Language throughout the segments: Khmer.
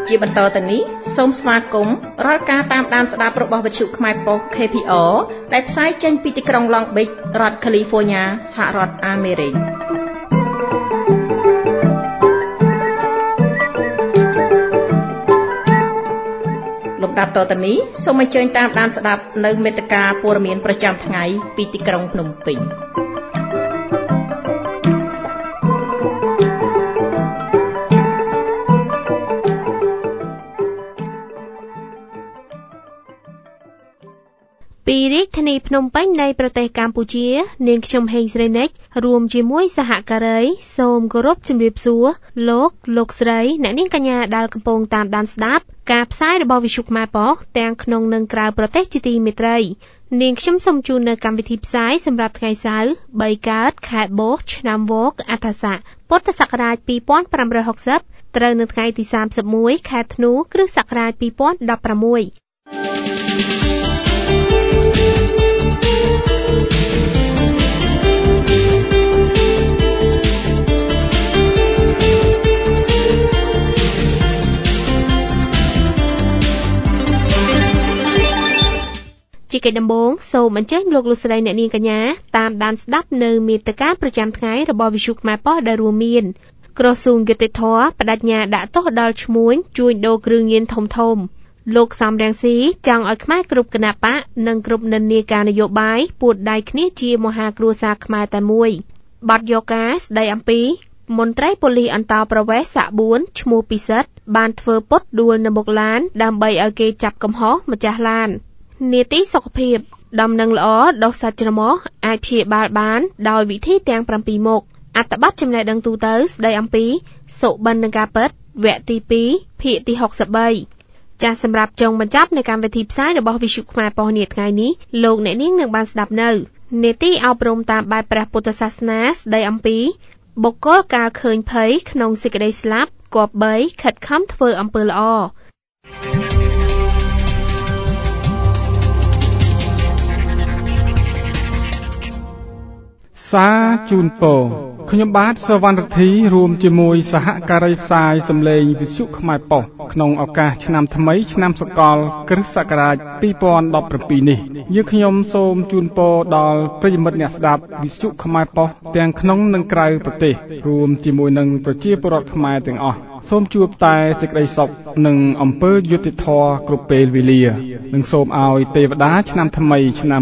ជាបន្តទៅនេះសូមស្វាគមន៍រាល់ការតាមដានស្ដាប់របស់វិទ្យុខ្មែរប៉ុស្តិ៍ KPR ដែលផ្សាយចេញពីទីក្រុង Long Beach រដ្ឋ California សហរដ្ឋអាមេរិកលំដាប់តទៅនេះសូមអញ្ជើញតាមដានស្ដាប់នៅមេត្តាព័ត៌មានប្រចាំថ្ងៃពីទីក្រុងភ្នំពេញពីរាជធានីភ្នំពេញនៃប្រទេសកម្ពុជានាងខ្ញុំហេងស្រីនិចរួមជាមួយសហការីសូមគោរពជំរាបសួរលោកស្រីអ្នកនាងកញ្ញាដែលកំពុងតាមដានស្ដាប់ការផ្សាយរបស់វិទ្យុខ្មែរប៉ុស្តិ៍ទាំងក្នុងនិងក្រៅប្រទេសជាទីមេត្រីនាងខ្ញុំសូមជូននៅកម្មវិធីផ្សាយសម្រាប់ថ្ងៃសៅរ៍3កើតខែបុស្សឆ្នាំវកអដ្ឋស័កពុទ្ធសករាជ2560ត្រូវនៅថ្ងៃទី31ខែធ្នូគ្រិស្តសករាជ2016ជាកិច្ចដំបូងសូមអញ្ជើញលោកស្រីអ្នកនាងកញ្ញាតាមដានស្ដាប់នៅមេត្តាប្រចាំថ្ងៃរបស់វិទ្យុខ្មែរប៉ុស្តិ៍ដែលរួមមានក្រសួងយុតិធធម៌បដិញ្ញាដាក់ទោសដល់ឈ្មួញជួញដូរគ្រឿងញៀនធំលោកសំរងស៊ីចង់ឲ្យខ្មែរគ្រប់គណបកនិងគ្រប់និន្នាការនយោបាយពួតដៃគ្នាជាមហាគ្រួសារខ្មែរតែមួយបាត់យកការស្ដីអំពីមន្ត្រីប៉ូលីសអន្តោប្រវេសន៍សាក់4ឈ្មោះពិសិដ្ឋបានធ្វើពុតដួលនៅមុខឡានដើម្បីឲ្យគេចាប់កំហុសម្ចាស់ឡាននីតិសុខភាពដំណឹងល្អដុសសាច់ច្រមុះអាចព្យាបាលបានដោយវិធីទាំង7មុខអត្ថបទចំណេះដឹងទូទៅស្ដីអំពីសុបិននឹងការពិតវគ្គទី2ភាគទី63ចាសសម្រាប់ចុងបញ្ចប់នៃកម្មវិធីផ្សាយរបស់វិទ្យុខ្មែរប៉ុស្តិ៍នាថ្ងៃនេះលោកអ្នកនាងនឹងបានស្ដាប់នៅនីតិអប់រំតាមបែបព្រះពុទ្ធសាសនាស្ដីអំពីបុគ្គលកាលឃើញភ័យក្នុងសេចក្តីស្លាប់គប្បីខិតខំធ្វើអំពើល្អសាជូនពរខ្ញុំបាទសវណ្ណរិទ្ធីរួមជាមួយសហការីផ្សាយសម្លេងវិទ្យុខ្មែរប៉ុស្តិ៍ក្នុងឱកាសឆ្នាំថ្មីឆ្នាំសកលគ្រិស្តសករាជ2017នេះយើងខ្ញុំសូមជូនពរដល់ប្រិយមិត្តអ្នកស្ដាប់វិទ្យុខ្មែរប៉ុស្តិ៍ទាំងក្នុងនិងក្រៅប្រទេសរួមជាមួយនឹងប្រជាពលរដ្ឋខ្មែរទាំងអស់សូមជួបតែសេចក្តីសុខនិងអំពើយុត្តិធម៌គ្រប់ពេលវេលានិងសូមឲ្យទេវតាឆ្នាំថ្មីឆ្នាំ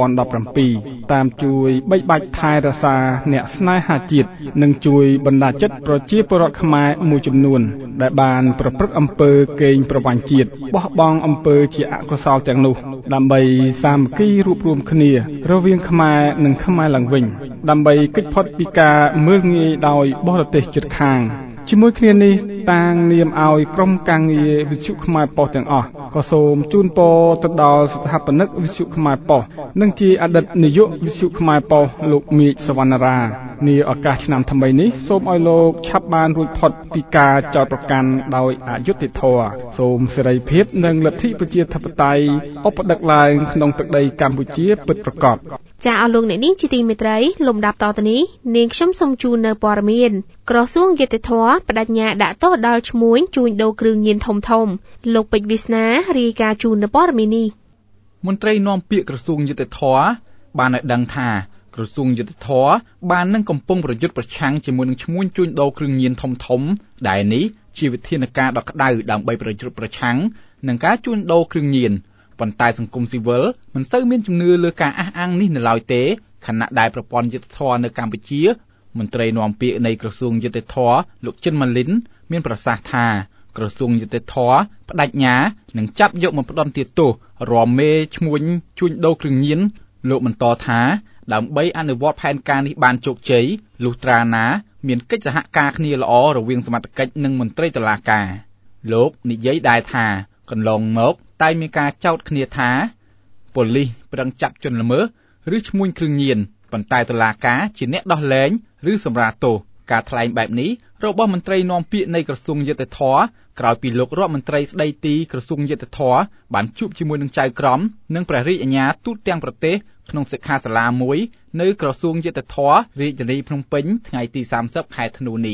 2017តាមជួយបីបាច់ថែរក្សាអ្នកស្នេហាជាតិនិងជួយបណ្ដាចិត្តប្រជាពលរដ្ឋខ្មែរមួយចំនួនដែលបានប្រព្រឹត្តអំពើកេងប្រវ័ញ្ចជាតិបោះបង់អំពើជាអកុសលទាំងនោះដើម្បីសាមគ្គីរួបរวมគ្នារវាងខ្មែរនិងខ្មែរឡើងវិញដើម្បីគេចផុតពីការមើលងាយដោយបរទេសជិតខាងជាមួយគ្នានេះតាងនាមឲ្យក្រុមការងារវិទ្យុខ្មែរប៉ុស្តិ៍ទាំងអស់ក៏សូមជូនពរទៅដល់ស្ថាបនិកវិទ្យុខ្មែរប៉ុស្តិ៍និងជាអតីតនាយកវិទ្យុខ្មែរប៉ុស្តិ៍លោកមេឃសវណ្ណារានាឱកាសឆ្នាំថ្មីនេះសូមឲ្យលោកឆាប់បានរួចផុតពីការចោទប្រកាន់ដោយអយុត្តិធម៌សូមសេរីភាពនិងលទ្ធិប្រជាធិបតេយ្យឧបដឹកឡើងក្នុងទឹកដីកម្ពុជាពិតប្រាកដចាអស់លោកអ្នកនាងជាទីមេត្រីលំដាប់តទៅនេះនាងខ្ញុំសូមជូននៅព័ត៌មានក្រសួងយុតិធធម៌បដិញ្ញាដាក់ទោសដល់ឈ្មួញជួញដូរគ្រឿងញៀនធំលោកពេជ្រវាសនារាយការណ៍ជូននៅព័ត៌មាននេះមន្ត្រីនាំពាក្យក្រសួងយុតិធធម៌បានឲ្យដឹងថាក្រសួងយុតិធធម៌បាននឹងកំពុងប្រយុទ្ធប្រឆាំងជាមួយនឹងឈ្មួញជួញដូរគ្រឿងញៀនធំដែលនេះជាវិធានការដ៏ក្តៅដើម្បីប្រយុទ្ធប្រឆាំងនឹងការជួញដូរគ្រឿងញៀនប៉ុន្តែសង្គមស៊ីវិលមិនសូវមានជំនឿលើការអះអាងនេះនៅឡើយទេខណៈដែលប្រព័ន្ធយុតិធធម៌នៅកម្ពុជាមន្ត្រីនាំពាក្យនៃក្រសួងយុតិធធម៌លោកចិនម៉ាលីនមានប្រសាសន៍ថាក្រសួងយុតិធធម៌បដិញ្ញានឹងចាប់យកមកផ្ដន្ទាទោសរាល់មេឈ្មួញជួញដូរគ្រឿងញៀនលោកបន្តថាដើម្បីអនុវត្តផែនការនេះបានជោគជ័យលុះត្រាណាមានកិច្ចសហការគ្នាល្អរវាងសមត្ថកិច្ចនិងមន្ត្រីតុលាការលោកនិយាយដែរថាកន្លងមកតែមានការចោទគ្នាថាប៉ូលីសប្រឹងចាប់ជនល្មើសឬឈ្មួញគ្រឿងញៀនប៉ុន្តែតុលាការជាអ្នកដោះលែងឬសម្រាលទោសការថ្លែងបែបនេះរបស់មន្ត្រីនាំពាក្យនៃក្រសួងយុតិធធម៌ក្រោយពីលោករដ្ឋមន្ត្រីស្ដីទីក្រសួងយុតិធធម៌បានជួបជាមួយនឹងចៅក្រមនិងព្រះរាជអាជ្ញាទូតទាំងប្រទេសក្នុងសិក្ខាសាលាមួយនៅក្រសួងយុតិធធម៌រាជធានីភ្នំពេញថ្ងៃទី30ខែធ្នូនេះ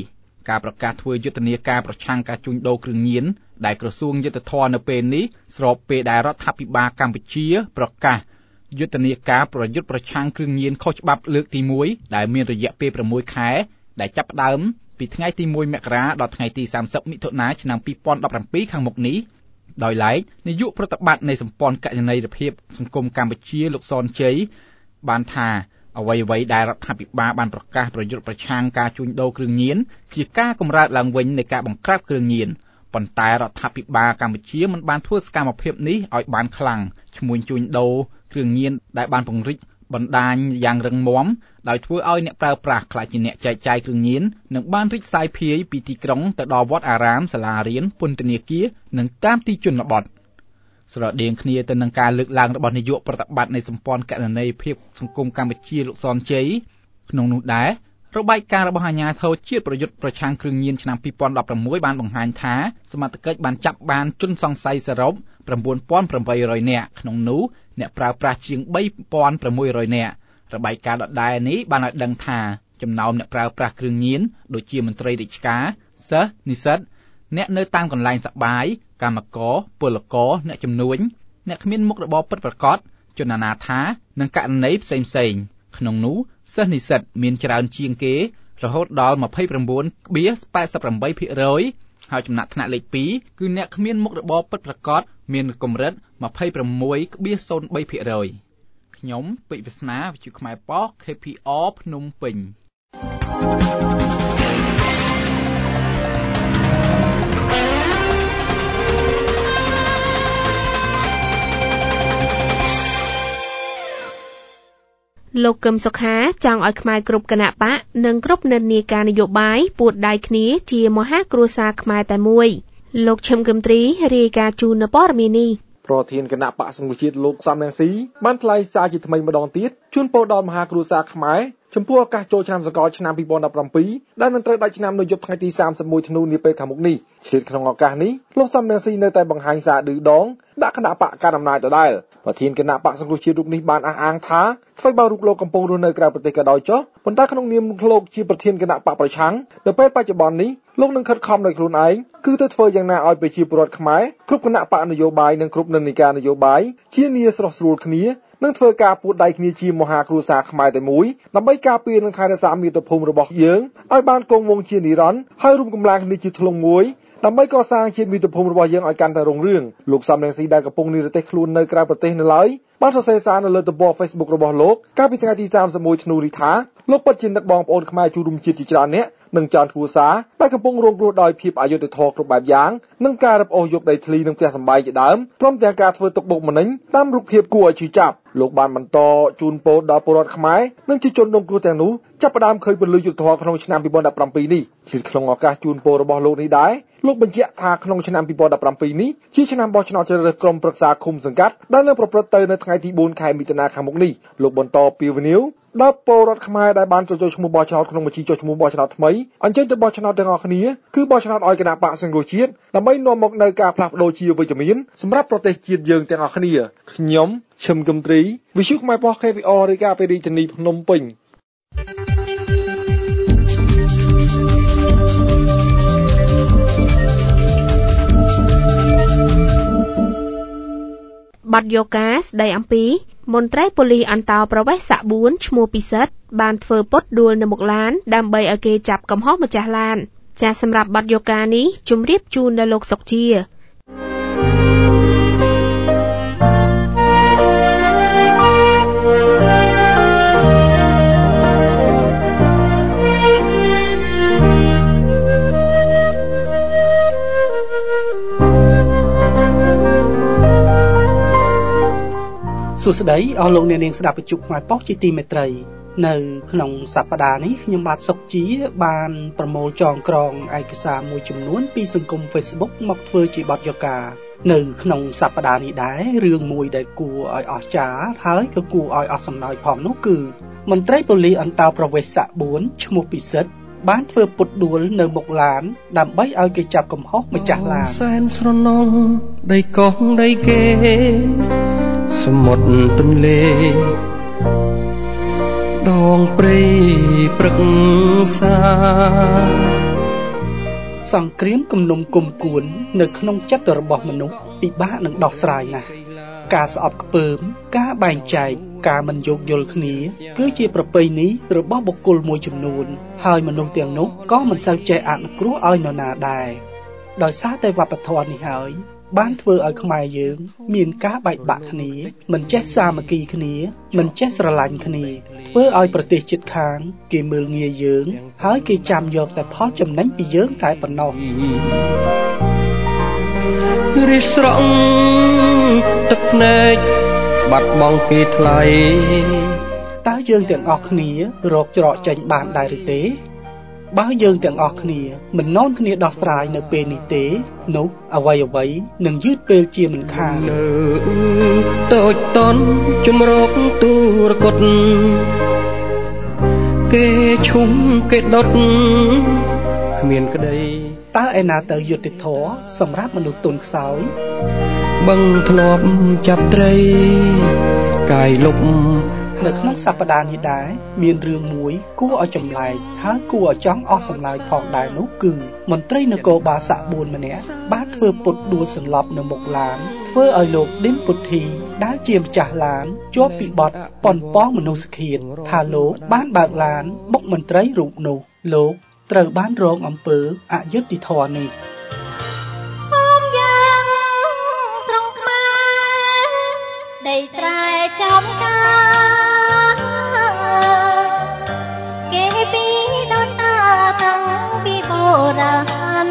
ការប្រកាសធ្វើយុទ្ធនាការប្រឆាំងការជួញដូរគ្រឿងញៀនដែលក្រសួងយុទ្ធភ័ពនៅពេលនេះស្របពេលដែលរដ្ឋាភិបាលកម្ពុជាប្រកាសយុទ្ធនាការប្រយុទ្ធប្រឆាំងគ្រឿងញៀនខុសច្បាប់លើកទី1ដែលមានរយៈពេល6ខែដែលចាប់ផ្ដើមពីថ្ងៃទី1មករាដល់ថ្ងៃទី30មិថុនាឆ្នាំ2017ខាងមុខនេះដោយឡែកនាយកប្រតិបត្តិនៃសម្ព័ន្ធគណនេយ្យភាពសង្គមកម្ពុជាលោកសនជ័យបានថាអ្វីៗដែលរដ្ឋាភិបាលបានប្រកាសប្រយុទ្ធប្រឆាំងការជួញដូរគ្រឿងញៀនជាការកម្រើកឡើងវិញនៃការបង្ក្រាបគ្រឿងញៀនប៉ុន្តែរដ្ឋាភិបាលកម្ពុជាមិនបានធ្វើសកម្មភាពនេះឲ្យបានខ្លាំងឈ្មួញជួញដូរគ្រឿងញៀនដែលបានពង្រីកបណ្ដាញយ៉ាងរឹងមាំដោយធ្វើឲ្យអ្នកប្រើប្រាស់ខ្លាចជាអ្នកចែកចាយគ្រឿងញៀននិងបានរីកសាយភាយពីទីក្រុងទៅដល់វត្តអារាមសាលារៀនពន្ធនាគារនិងតាមទីជនបទស្រដៀងគ្នាទៅនឹងការលើកឡើងរបស់នាយកប្រតិបត្តិនៃសម្ព័ន្ធគណនេយ្យភាពសង្គមកម្ពុជាលោកសនជ័យក្នុងនោះដែររបាយការណ៍របស់អាជ្ញាធរជាតិប្រយុទ្ធប្រឆាំងគ្រឿងញៀនឆ្នាំ2016បានបង្ហាញថាសមត្ថកិច្ចបានចាប់បានជនសង្ស័យសរុប 9,800 នាក់ក្នុងនោះអ្នកប្រើប្រាស់ជាង 3,600 នាក់របាយការណ៍ដដែលនេះបានឲ្យដឹងថាចំណោមអ្នកប្រើប្រាស់គ្រឿងញៀនដូចជាមន្ត្រីរាជការសិស្សនិស្សិតអ្នកនៅតាមកន្លែងសប្បាយកម្មករពលករអ្នកជំនួញអ្នកគ្មានមុខរបរពិតប្រាកដជនអនាថានិងករណីផ្សេងៗក្នុងនោះសិស្សនិស្សិតមានច្រើនជាងគេរហូតដល់ 29.88% ហើយចំណាត់ថ្នាក់លេខ 2 គឺអ្នកគ្មានមុខរបរពិតប្រាកដមានកម្រិត 26.03% ខ្ញុំពេជ្រវាសនាវិទ្យុខ្មែរប៉ុស្តិ៍ KPR ភ្នំពេញលោកកឹមសុខាចង់ឲ្យខ្មែរគ្រប់គណៈបកនិងគ្រប់និន្នាការនយោបាយពួតដៃគ្នាជាមហាគ្រួសារខ្មែរតែមួយលោកឈឹមគឹមទ្រីរាយការណ៍ជូននៅព័ត៌មាននេះប្រធានគណៈបកសង្គ្រោះជាតិលោកសំរងស៊ីបានថ្លែងសារជាថ្មីម្ដងទៀតជូនពរដល់មហាគ្រួសារខ្មែរចំពោះឱកាសចូលឆ្នាំសកលឆ្នាំ2017ដែលនឹងត្រូវដាច់ឆ្នាំនៅយប់ថ្ងៃទី31ធ្នូនាពេលខាងមុខនេះឆ្លៀតក្នុងឱកាសនេះលោកសំរងស៊ីនៅតែបង្ហាញសារឌឺដងដាក់គណៈបកកណ្ដាលអំណាចដដែលប្រធានគណៈបកសង្គ្រោះជាតិរូបនេះបានអះអាងថាថ្មីបើរូបលោកកំពុងរស់នៅក្រៅប្រទេសក៏ដោយចុះប៉ុន្តែក្នុងនាមលោកជាប្រធានគណៈបកប្រឆាំងនៅពេលបច្ចុប្បន្ននេះលោកនឹងខិតខំដោយខ្លួនឯងគឺទៅធ្វើយ៉ាងណាឲ្យប្រជាពលរដ្ឋខ្មែរគ្រប់គណៈបកនយោបាយនិងគ្រប់និន្នាការនយោបាយជានីស្រស់ស្រួលគ្នានឹងធ្វើការពួតដៃគ្នាជាមហាគ្រួសារខ្មែរតែមួយដើម្បីការពារនិងថែរក្សាមាតុភូមិរបស់យើងឲ្យបានគង់វង្សជានិរន្តរ៍ហើយរួមកម្លាំងគ្នាជាធ្លុងមួយដើម្បីកសាងជាតិមាតុភូមិរបស់យើងឲ្យកាន់តែរុងរឿងលោកសំរងស៊ីដែលកំពុងនិរទេសខ្លួននៅក្រៅប្រទេសនៅឡើយបានសរសេរសារនៅលើទំព័រ Facebook របស់លោកកាលពីថ្ងៃទី31ធ្នូនេះថាលោកពិតជានឹកបងប្អូនខ្មែរជួបរួមជាតិជាច្រើនអ្នកនិងចៅគ្រួសារដែលកំពុងរងគ្រោះដោយភាពអយុត្តិធម៌គ្រប់បែបយ៉ាងនិងការរឹបអូសយកដីធ្លីនិងផ្ទះសម្បែងជាដើមព្រមទាំងការធ្វើទុកបុកម្នេញតាមរូបភាពគួរឲ្យឈឺចាប់លោកបានបន្តជូនពរដល់ពលរដ្ឋខ្មែរនិងជាជនរងគ្រោះទាំងនោះចាប់ផ្ដើមឃើញពលយុទ្ធធម៌ក្នុងឆ្នាំ2017នេះជាក្នុងឱកាសជូនពររបស់លោកនេះដែរលោកបញ្ជាក់ថាក្នុងឆ្នាំ2017នេះជាឆ្នាំបោះឆ្នោតជ្រើសរើសក្រុមប្រឹក្សាឃុំសង្កាត់ដែលនឹងប្រព្រឹត្តទៅនៅថ្ងៃទី4ខែមិថុនាខាងមុខនេះលោកបន្តពីវនីវដល់ពលរដ្ឋខ្មែរដែលបានចូលឈ្មោះបោះឆ្នោតក្នុងបញ្ជីចុះឈ្មោះបោះឆ្នោតថ្មីអញ្ជើញទៅបោះឆ្នោតទាំងអស់គ្នាគឺបោះឆ្នោតឲ្យគណៈបកសង្គ្រោះជាតិដើម្បីនាំមកនូវការផ្លាស់ប្ដូរជាវិជ្ជមានសម្រាប់ប្រទេសជាតិយើងទាំងអស់គ្នាខ្ញុំឈឹមគឹមទ្រីវិទ្យុខ្មែរប៉ុស្តិ៍ KPR រាយការណ៍ពីរាជធានីភ្នំពេញបាត់យកការស្ដីអំពីមន្ត្រីប៉ូលីសអន្តោប្រវេសន៍សាក់4ឈ្មោះពិសិដ្ឋបានធ្វើពុតដួលនៅមុខឡានដើម្បីឲ្យគេចាប់កំហុសម្ចាស់ឡានចាសសម្រាប់បាត់យកការនេះជម្រាបជូនដល់លោកសុកជាសួស្តីអស់លោកអ្នកនាងស្ដាប់វិទ្យុខ្មែរប៉ុស្តិ៍ជាទីមេត្រីនៅក្នុងសប្តាហ៍នេះខ្ញុំបាទសុកជាបានប្រមូលចងក្រងឯកសារមួយចំនួនពីសង្គម Facebook មកធ្វើជាបទយកានៅក្នុងសប្តាហ៍នេះដែររឿងមួយដែលគួរឲ្យអស្ចារ្យហើយក៏គួរឲ្យអស់សំណើចផងនោះគឺមន្ត្រីប៉ូលីសអន្តោប្រវេសន៍សាក់4ឈ្មោះពិសិដ្ឋបានធ្វើពុតដួលនៅមុខឡានដើម្បីឲ្យគេចាប់កំហុសម្ចាស់ឡានសែនស្រណងដីកោះដីគេសមុទ្រទន្លេដងព្រៃព្រឹក្សាសង្គ្រាមគំនុំគុំគួននៅក្នុងចិត្តរបស់មនុស្សពិបាកនឹងដោះស្រាយណាស់ការស្អប់ខ្ពើមការបែងចែកការមិនយោគយល់គ្នាគឺជាប្រពៃណីរបស់បុគ្គលមួយចំនួនហើយមនុស្សទាំងនោះក៏មិនសូវចេះអនុគ្រោះឲ្យនរណាដែរដោយសារតែវប្បធម៌នេះហើយបានធ្វើឲ្យខ្មែរយើងមានការបែកបាក់គ្នាមិនចេះសាមគ្គីគ្នាមិនចេះស្រឡាញ់គ្នាធ្វើឲ្យប្រទេសជិតខាងគេមើលងាយយើងហើយគេចាំយកតែផលចំណេញពីយើងតែប៉ុណ្ណោះរិះស្រង់ទឹកភ្នែកបាត់បង់គេថ្លៃតើយើងទាំងអស់គ្នារកច្រកចេញបានដែរឬទេបើយើងទាំងអស់គ្នាមិននាំគ្នាដោះស្រាយនៅពេលនេះទេនោះអ្វីនឹងយឺតពេលជាមិនខាននៅតូចតន់ជំរកទូរកុដគេឈុំគេដុតគ្មានក្តីតើឯណាទៅយុត្តិធម៌សម្រាប់មនុស្សទុនខ្សោយបឹងធ្លាប់ចាប់ត្រីកាយលុបនៅក្នុងសប្តាហ៍នេះដែរមានរឿងមួយគួរឲ្យចម្លែកហើយគួរឲ្យចង់អស់សម្លាយផងដែរនោះគឺមន្ត្រីនគរបាលស័ក្តិ4ម្នាក់បានធ្វើពុតដួលសន្លប់នៅមុខឡានធ្វើឲ្យលោកឌិនពុទ្ធីដែលជាម្ចាស់ឡានជាប់ពីបទប៉ុនប៉ងមនុស្សឃាតថាលោកបានបើកឡានបុកមន្ត្រីរូបនោះលោកត្រូវបានរងអំពើអយុត្តិធម៌នេះដីស្រែចំការគេពីដូនតាតាំងពីបុរាណ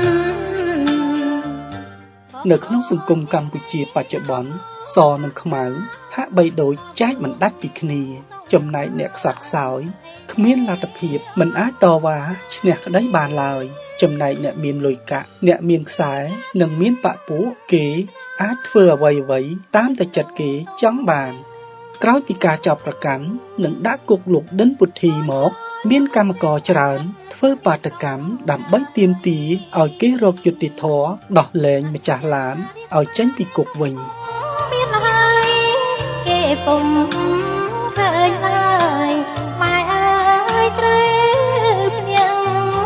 នៅក្នុងសង្គមកម្ពុជាបច្ចុប្បន្នសនិងខ្មៅហាក់បីដូចចែកមិនដាច់ពីគ្នាចំណែកអ្នកខ្សត់ខ្សោយគ្មានលទ្ធភាពមិនអាចតវ៉ាឈ្នះក្តីបានឡើយចំណែកអ្នកមានលុយកាក់អ្នកមានខ្សែនិងមានបពួកគេអាចធ្វើអ្វីតាមតែចិត្តគេចង់បានក្រោយពីការចាប់ប្រកាន់និងដាក់គុកលោកឌិនពុទ្ធីមកមានកម្មករច្រើនធ្វើបាតកម្មដើម្បីទាមទារឲ្យគេរកយុត្តិធម៌ដោះលែងម្ចាស់ឡានឲ្យចេញពីគុកវិញមានហើយគេពុំឃើញហើយម៉ែអើយត្រូវភ្ញាំង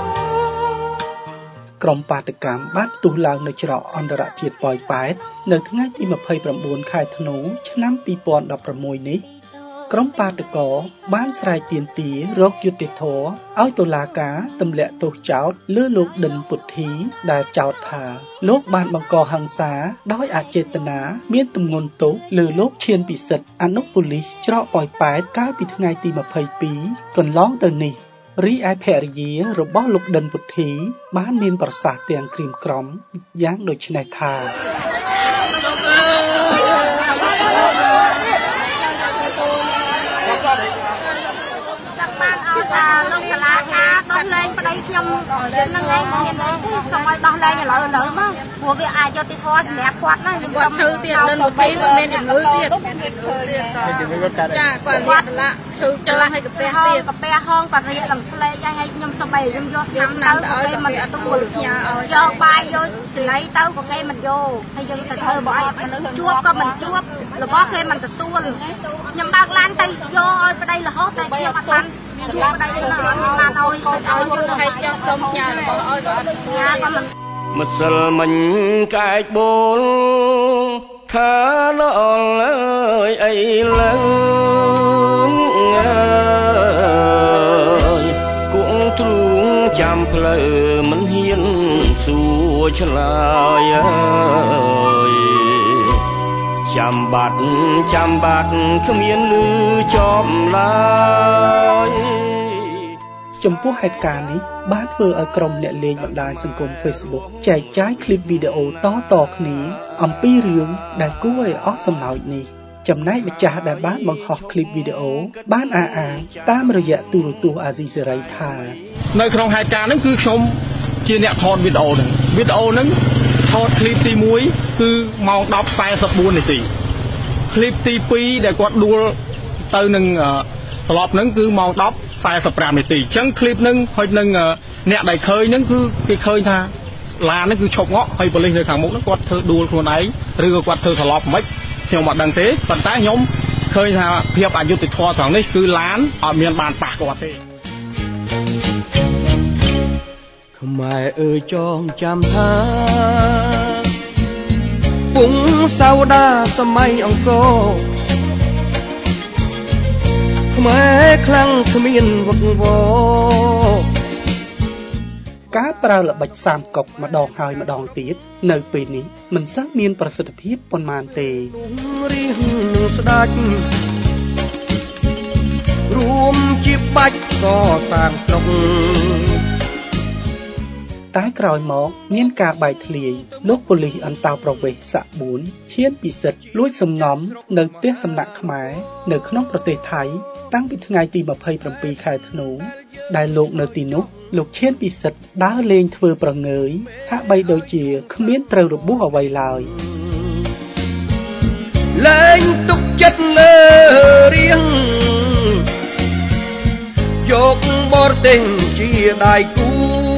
ក្រុមបាតកម្មបានផ្ទុះឡើងនៅច្រកអន្តរជាតិប៉ោយប៉ែតនៅថ្ងៃទី29ខែធ្នូឆ្នាំ2016នេះក្រុមបាតកោបានស្រែកទាមទាររកយុត្តិធម៌ឲ្យតុលាការទម្លាក់ទោសចោទលើលោកឌិនពុទ្ធីដែលចោទថាលោកបានបង្កហិង្សាដោយអចេតនាមានទម្ងន់ទោសលើលោកឈៀនពិសិដ្ឋអនុប៉ូលីសច្រកប៉ោយប៉ែតកាលពីថ្ងៃទី22កន្លងទៅនេះរីឯភរិយារបស់លោកឌិនពុទ្ធីបានមានប្រសាសន៍ទាំងក្រៀមក្រំយ៉ាងដូចនេះថាលោកសាលាការដោះលែងប្តីខ្ញុំនឹងឯងមានអីទេសូមឲ្យដោះលែងឥឡូវមកព្រោះវាអាចយុត្តិធម៌សម្រាប់គាត់ណាខ្ញុំឈឺទៀតនឹង20គាត់មានជំងឺទៀតចាគាត់មានឆ្លាក់ឈឺឆ្លាក់ឲ្យកាពះទៀតកាពះហងគាត់រៀកឡើងស្លេកហើយខ្ញុំសុំឲ្យខ្ញុំយកឆ្នាំទៅគេមិនទទួលផ្ញើឲ្យយកបាយយកចល័យទៅក៏គេមិនយកហើយយើងទៅធ្វើបើឲ្យមនុស្សជួបក៏មិនជួបរបស់គេមិនទទួលខ្ញុំបើកឡានទៅយកឲ្យប្តីរហូតតែខ្ញុំអត់បានជួបប្តីណាអត់បានឲ្យយើងឲ្យចង់សុំផ្ញើរបស់ឲ្យក៏អត់ផ្ញើក៏មិនម្សិលមិញក្អែកបូលថាល្អអើយអីលើគង់ទ្រូងចាំផ្លូវមិនហ៊ានសួរឆ្លើយអើយចាំបាត់គ្មានលឺចប់ឡើយចំពោះហេតុការណ៍នេះបានធ្វើឲ្យក្រុមអ្នកលេងបណ្ដាញសង្គម Facebook ចែកចាយคลิปវីដេអូតគ្នាអំពីរឿងដែលគួរឲ្យអស់សំណើចនេះចំណែកម្ចាស់ដែលបានបង្ហោះคลิปវីដេអូបានអះអាងតាមរយៈទូរទស្សន៍អាស៊ីសេរីថានៅក្នុងហេតុការណ៍នេះគឺខ្ញុំជាអ្នកថតវីដេអូហ្នឹងថតคลิปទី1គឺម៉ោង 10:44 នាទីคลิปទី2ដែលគាត់ដួលទៅនឹងស្លប់ហ្នឹងគឺម៉ោង 10:45 នាទីអញ្ចឹងคลิปហ្នឹងហើយនឹងអ្នកដែលឃើញហ្នឹងគឺគេឃើញថាឡានហ្នឹងគឺឈប់ងក់ហើយប៉ូលីសនៅខាងមុខហ្នឹងគាត់ធ្វើដួលខ្លួនឯងឬក៏គាត់ធ្វើស្លាប់មិនខ្ញុំអត់ដឹងទេប៉ុន្តែខ្ញុំឃើញថាភាពអយុត្តិធម៌ត្រង់នេះគឺឡានអត់មានបានប៉ះគាត់ទេខខ្មែរអើយចងចាំថាពុងសាវតាសម័យអង្គរខ្មែរខ្លាំងគ្មានវឹកវរការប្រើល្បិចសាមកុកម្ដងហើយម្ដងទៀតនៅពេលនេះមិនសូវមានប្រសិទ្ធភាពប៉ុន្មានទេរៀងនឹងស្ដាច់រួមជាបាច់កសាងស្រុកតែក្រោយមកមានការបែកធ្លាយលោកប៉ូលីសអន្តោប្រវេសន៍សាក់4ឈានពិសិដ្ឋលួចសំងំនៅផ្ទះសំណាក់ខ្មែរនៅក្នុងប្រទេសថៃតាំងពីថ្ងៃទី27ខែធ្នូដែលលោកនៅទីនោះលោកឈានពិសិដ្ឋដើរលេងធ្វើប្រងើយហាក់បីដូចជាគ្មានត្រូវរបួសអ្វីឡើយលែងទុកចិត្តលើរៀងយកបរទេសជាដៃគូ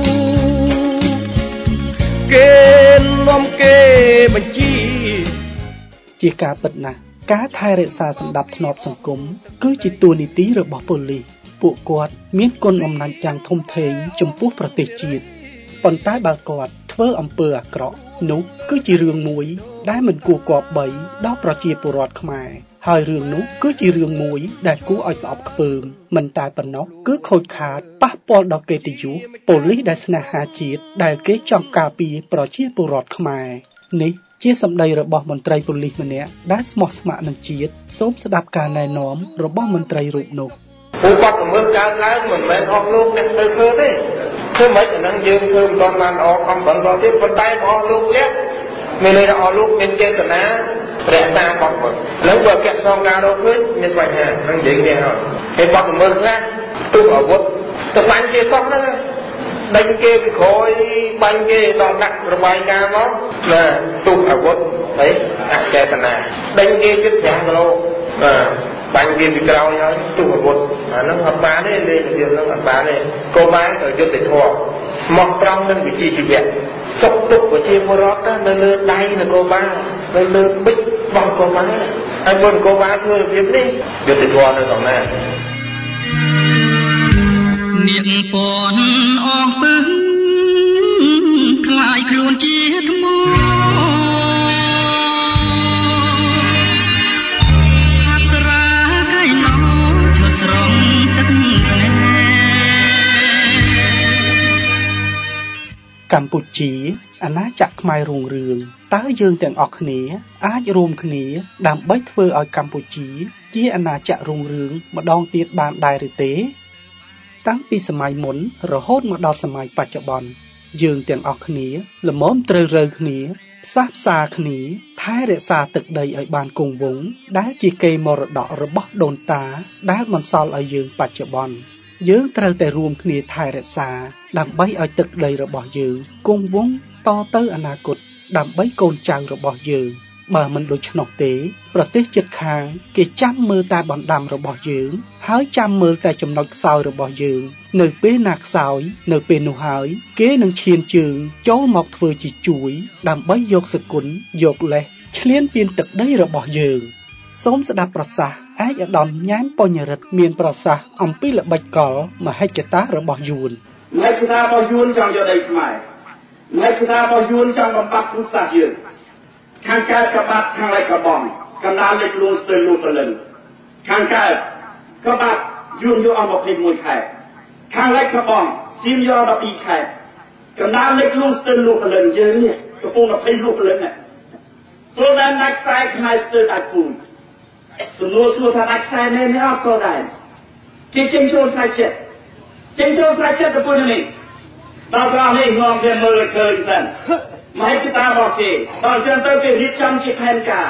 គេនាំគេបញ្ជាជាការពិតណាស់ការថែរក្សាសណ្ដាប់ធ្នាប់សង្គមគឺជាតួនាទីរបស់ប៉ូលីសពួកគាត់មានគុណអំណាចយ៉ាងធំធេងចំពោះប្រទេសជាតិប៉ុន្តែបើគាត់ធ្វើអំពើអាក្រក់នោះគឺជារឿងមួយដែលមិនគួរគប្បីដល់ប្រជាពលរដ្ឋខ្មែរហើយរឿងនោះគឺជារឿងមួយដែលគួរឲ្យស្អប់ខ្ពើមមិនតែប៉ុណ្ណោះគឺខូចខាតប៉ះពាល់ដល់កិត្តិយសប៉ូលីសដែលស្នេហាជាតិដែលគេចង់ការពារប្រជាពលរដ្ឋខ្មែរនេះជាសម្ដីរបស់មន្ត្រីប៉ូលីសម្នាក់ដែលស្មោះស្ម័គ្រនឹងជាតិសូមស្ដាប់ការណែនាំរបស់មន្ត្រីរូបនោះពួកគាត់មើលកើតឡើងមិនមែនអស់លោកអ្នកទៅធ្វើទេធ្វើមិនអានឹងយើងធ្វើមិនទាន់បានអស់ខំបន្តទៀតប៉ុន្តែអស់លោកលះមានន័យថាអស់លោកមានចេតនារក្សាបទពិសោធន៍ឥឡូវបើកស្នងការរកឃើញមានបញ្ហានឹងនិយាយគ្នាហើយបទល្មើសខ្លះទុកអាវុធទៅបាញ់គេសោះហ្នឹងដេញគេពីក្រោយបាញ់គេដល់ដាក់របាយការណ៍មកណាទុកអាវុធហើយអចេតនាដេញគេជិត5គីឡូបាទបាញ់វាពីក្រោយហើយទុកអាវុធអាហ្នឹងអត់បានទេលេងរបៀបហ្នឹងអត់បានទេកុំបានទៅយុទ្ធធម៌ស្មោះត្រង់នឹងវិជ្ជាជីវៈសុខទុក្ខប្រជាពលរដ្ឋនៅលើដៃនគរបាលនៅលើបិចរបស់នគរបាលហើយមុននគរបាលធ្វើរបៀបនេះយុទ្ធធម៌នៅក្នុងណានាងពនអស់ពឹងខ្លាយខ្លួនជាថ្មអប្សរាកៃណោឈរស្រង់ទឹកភ្នែកកម្ពុជាអាណាចក្រខ្មែររុងរឿងតើយើងទាំងអស់គ្នាអាចរួមគ្នាដើម្បីធ្វើឲ្យកម្ពុជាជាអាណាចក្ររុងរឿងម្ដងទៀតបានដែរឬទេតាំងពីសម័យមុនរហូតមកដល់សម័យបច្ចុប្បន្នយើងទាំងអស់គ្នាល្មមត្រូវរើគ្នាផ្សះផ្សាគ្នាថែរក្សាទឹកដីឲ្យបានគង់វង្សដែលជាកេរមរតករបស់ដូនតាដែលបន្សល់ឲ្យយើងបច្ចុប្បន្នយើងត្រូវតែរួមគ្នាថែរក្សាដើម្បីឲ្យទឹកដីរបស់យើងគង់វង្សតទៅអនាគតដើម្បីកូនចៅរបស់យើងបើមិនដូច្នោះទេប្រទេសជិតខាងគេចាំមើលតែបណ្ដាំរបស់យើងហើយចាំមើលតែចំណុចខ្សោយរបស់យើងនៅពេលណាខ្សោយនៅពេលនោះហើយគេនឹងឈានជើងចូលមកធ្វើជាជួយដើម្បីយកសគុណយកលេសឈ្លានពានទឹកដីរបស់យើងសូមស្ដាប់ប្រសាសន៍ឯកឧត្តមញ៉ែមបញ្ញរិទ្ធមានប្រសាសន៍អំពីល្បិចកលមហិច្ឆតារបស់យួនមហិច្ឆតារបស់យួនចង់យកដីខ្មែរមហិច្ឆតារបស់យួនចង់បំបត្តិភូមិសាស្ត្រយើងខាងកើតកបាត់ខាងលិចកបងកណ្ដាលលិចលួងស្ទើរលូតលិនខាងកើតកបាត់យួនយកអស់21ខែខាងលិចកបងសៀមយក12ខែកណ្ដាលលិចលួងស្ទើរលូតលិនយើងនេះកំពុង20លូតលិនណាព្រោះតែដាច់ខ្សែខ្មែរស្ទើរដាច់ពូនសំណួរសួរថាដាច់ខ្សែមែនទេអត់ក៏ដែរគេចេញចូលស្រាច់ចិត្តទៅពុននេះដល់ក្រោយនេះងំគេមើលឃើញសិនមហិច្ឆតារបស់គេដល់ចឹងទៅគេរៀបចំជាផែនការ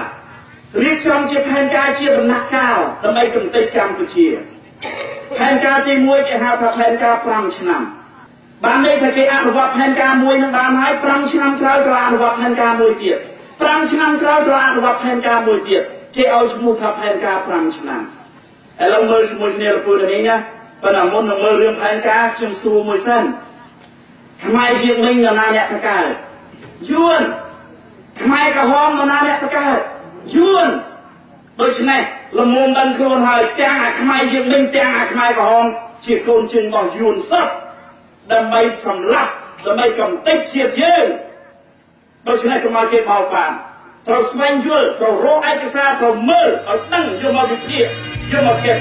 ជាដំណាក់កាលដើម្បីកំទេចកម្ពុជាផែនការទី1គេហៅថាផែនការ5ឆ្នាំបានន័យថាគេអនុវត្តផែនការមួយនឹងបានហើយ5ឆ្នាំក្រោយត្រូវអនុវត្តផែនការមួយទៀត5ឆ្នាំក្រោយត្រូវអនុវត្តផែនការមួយទៀតគេឲ្យឈ្មោះថាផែនការ5ឆ្នាំឥឡូវមើលជាមួយគ្នាលោកពូនេះណាប៉ុន្តែមុននឹងមើលរឿងផែនការខ្ញុំសួរមួយសិនខ្មែរយើងវិញនរណាអ្នកបង្កើតយួនខ្មែរក្រហមនរណាអ្នកបង្កើតយួនដូច្នេះលំមុំដឹងខ្លួនហើយទាំងអាខ្មែរយើងវិញទាំងអាខ្មែរក្រហមជាកូនជើងរបស់យួនសពដើម្បីសម្លាប់សម្រាប់កំតិចជាតិយើងដូច្នេះកុំឲ្យគេបោកបានត្រូវស្វែងយល់ត្រូវរកឯកសារត្រូវមើលឲ្យដឹងយកមកវិភាគយកមកគិត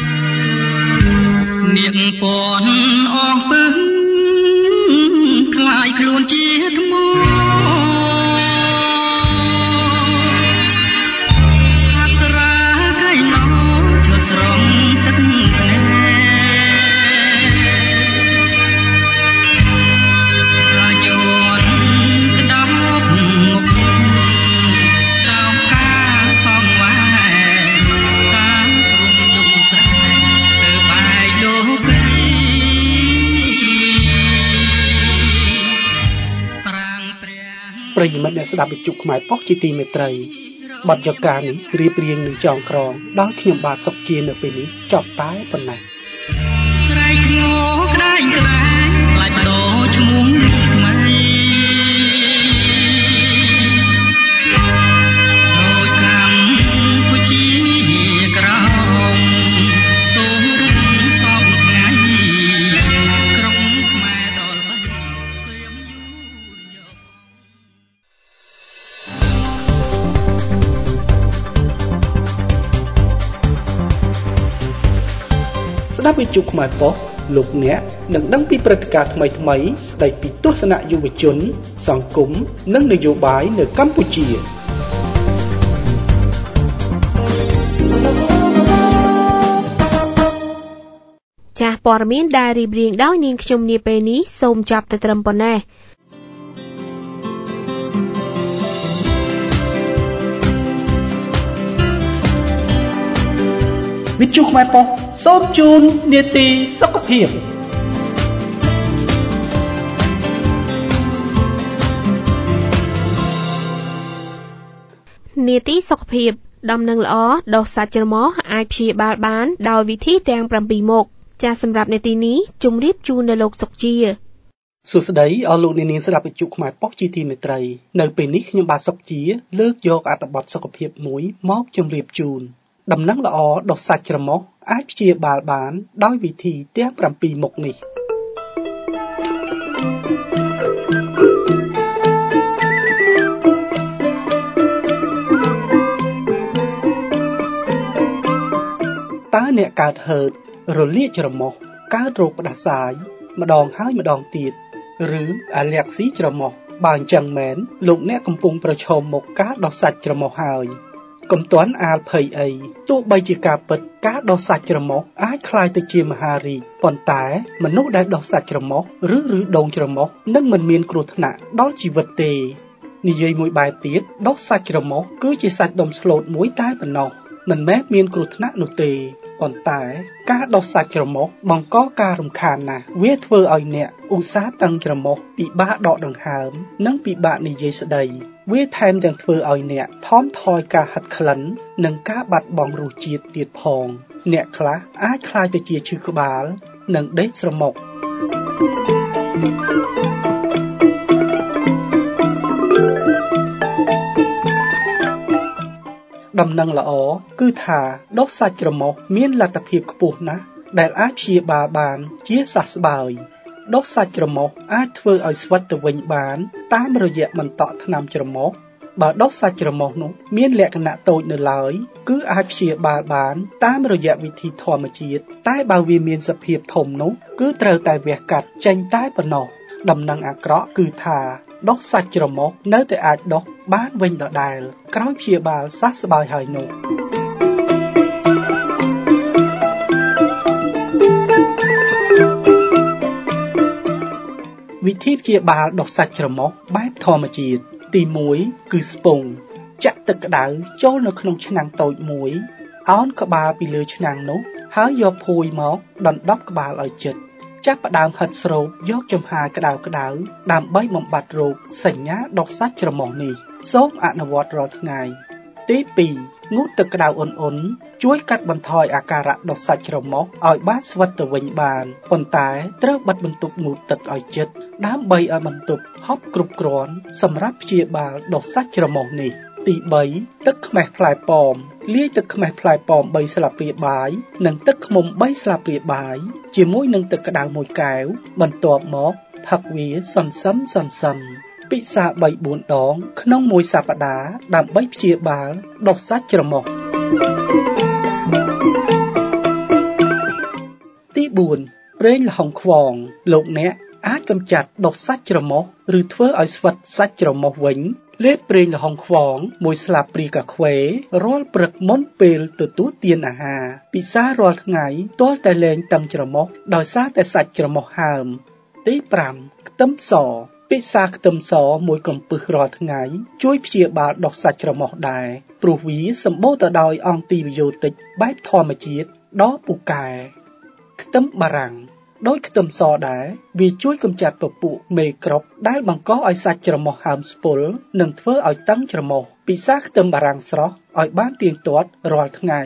នាងពន់អស់ពឹងខ្លាយខ្លួនជាថ្មអប្សរាកៃណោឈរស្រង់ទឹកភ្នែករយន់ក្តោបមុខសោកការសងវ៉ែតាមទ្រង់យំស្រែទៅបែកលោកប្រិយមិត្តអ្នកស្ដាប់វិទ្យុខ្មែរប៉ុស្តិ៍ជាទីមេត្រីបទយកានេះរៀបរៀងនឹងចងក្រងដោយខ្ញុំបាទសុកជានៅពេលនេះចប់តែប៉ុណ្ណេះស្រែកធ្ងោក្តែងក្តែងខ្លាចបដោឈ្មោះថ្មីដោយកម្ពុជាក្រោមសូមរំសពថ្ងៃក្រុងខ្មែរដល់បីសៀមយូរយកស្ដាប់វិទ្យុខ្មែរប៉ុស្តិ៍លោកអ្នកនឹងដឹងពីព្រឹត្តិការណ៍ថ្មីៗស្ដីពីទស្សនៈយុវជនសង្គមនិងនយោបាយនៅកម្ពុជាចាស់ព័ត៌មានដែលរៀបរៀងដោយនាងខ្ញុំនាពេលនេះសូមចាប់តែត្រឹមប៉ុណ្ណេះវិទ្យុខ្មែរប៉ុស្តិ៍សូមជូននាទីសុខភាពនាទីសុខភាពដំណឹងល្អដុសសាច់ច្រមុះអាចព្យាបាលបានដោយវិធីទាំង7មុខចាសសម្រាប់នាទីនេះជម្រាបជូននៅលោកសុកជាសួស្តីអស់លោកអ្នកនាងស្ដាប់វិទ្យុខ្មែរប៉ុស្តិ៍ជាទីមេត្រីនៅពេលនេះខ្ញុំបាទសុកជាលើកយកអត្ថបទសុខភាពមួយមកជម្រាបជូនដំណឹងល្អដុសសាច់ច្រមុះអាចព្យាបាលបានដោយវិធីទាំង7មុខនេះតើអ្នកកើតហឺតរលាកច្រមុះកើតរោគផ្ដាសាយម្ដងហើយម្ដងទៀតឬអាឡែកស៊ីច្រមុះបើអញ្ចឹងមែនលោកអ្នកកំពុងប្រឈមមុខការដុសសាច់ច្រមុះហើយកុំទាន់អាលភ័យអីទោះបីជាការពិតការដុសសាច់ច្រមុះអាចคล้ายទៅជាមហារីកប៉ុន្តែមនុស្សដែលដុសសាច់ច្រមុះឬដងច្រមុះនឹងមិនមានគ្រោះថ្នាក់ដល់ជីវិតទេនិយាយមួយបែបទៀតដុសសាច់ច្រមុះគឺជាសាច់ដុំស្លូតមួយតែប៉ុណ្ណោះមិនមែនមានគ្រោះថ្នាក់នោះទេប៉ុន្តែការដុសសាច់ច្រមុះបង្កការរំខានណាស់វាធ្វើឲ្យអ្នកឧស្សាហ៍តឹងច្រមុះពិបាកដកដង្ហើមនិងពិបាកនិយាយស្ដីវាថែមទាំងធ្វើឲ្យអ្នកថមថយការហិតក្លិននិងការបាត់បង់រសជាតិទៀតផងអ្នកខ្លះអាចក្លាយទៅជាឈឺក្បាលនិងដេកស្រមុកដំណឹងល្អគឺថាដុសសាច់ច្រមុះមានលទ្ធភាពខ្ពស់ណាស់ដែលអាចព្យាបាលបានជាសះស្បើយដុសសាច់ច្រមុះអាចធ្វើឲ្យស្វិតទៅវិញបានតាមរយៈបន្តក់ថ្នាំច្រមុះបើដុសសាច់ច្រមុះនោះមានលក្ខណៈតូចនៅឡើយគឺអាចព្យាបាលបានតាមរយៈវិធីធម្មជាតិតែបើវាមានសភាពធំនោះគឺត្រូវតែវះកាត់ចេញតែប៉ុណ្ណោះដំណឹងអាក្រក់គឺថាដុសសាច់ច្រមុះនៅតែអាចដុសបានវិញដដែលក្រោយព្យាបាលសះស្បើយហើយនោះវិធីព្យាបាលដុសសាច់ច្រមុះបែបធម្មជាតិទី1គឺស្ពងចាក់ទឹកក្តៅចូលនៅក្នុងឆ្នាំងតូចមួយអោនក្បាលពីលើឆ្នាំងនោះហើយយកភួយមកដណ្ដប់ក្បាលឲ្យជិតចាប់ផ្ដើមហិតស្រូបយកចំហាយក្តៅៗដើម្បីបំបត្តិរោគសញ្ញាដុសសាច់ច្រមុះនេះសូមអនុវត្តរាល់ថ្ងៃទី2ងូតទឹកក្តៅអ៊ុនៗជួយកាត់បន្ថយអាការៈដុសសាច់ច្រមុះឲ្យបានស្វិតទៅវិញបានប៉ុន្តែត្រូវបិទបន្ទប់ងូតទឹកឲ្យជិតដើម្បីឲ្យបន្ទប់ហប់គ្រប់គ្រាន់សម្រាប់ព្យាបាលដុសសាច់ច្រមុះនេះទី3ទឹកខ្មេះផ្លែប៉ោមលាយទឹកខ្មេះផ្លែប៉ោម3ស្លាបព្រាបាយនិងទឹកឃ្មុំ3ស្លាបព្រាបាយជាមួយនឹងទឹកក្តៅ1កែវបន្ទាប់មកផឹកវាសន្សឹមពិសា 3-4 ដងក្នុងមួយសប្តាហ៍ដើម្បីព្យាបាលដុសសាច់ច្រមុះទី4ប្រេងល្ហុងខ្វងលោកអ្នកអាចកម្ចាត់ដុសសាច់ច្រមុះឬធ្វើឲ្យស្វិតសាច់ច្រមុះវិញលេបប្រេងល្ហុងខ្វងមួយស្លាបព្រាកាខ្វេរាល់ព្រឹកមុនពេលទទួលទានអាហារពិសារាល់ថ្ងៃទាល់តែលែងតឹងច្រមុះដោយសារតែសាច់ច្រមុះហើមទី5ខ្ទឹមសពិសាខ្ទឹមសមួយកំពឹសរាល់ថ្ងៃជួយព្យាបាលដុសសាច់ច្រមុះដែរព្រោះវាសម្បូរទៅដោយអង់ទីវីយ៉ូទិកបែបធម្មជាតិដ៏ពូកែខ្ទឹមបារាំងដោយខ្ទឹមសដែរវាជួយកម្ចាត់ពពួកមេក្រូបដែលបង្កឲ្យសាច់ច្រមុះហើមស្ពុលនិងធ្វើឲ្យតឹងច្រមុះពិសាខ្ទឹមបារាំងស្រស់ឲ្យបានទៀងទាត់រាល់ថ្ងៃ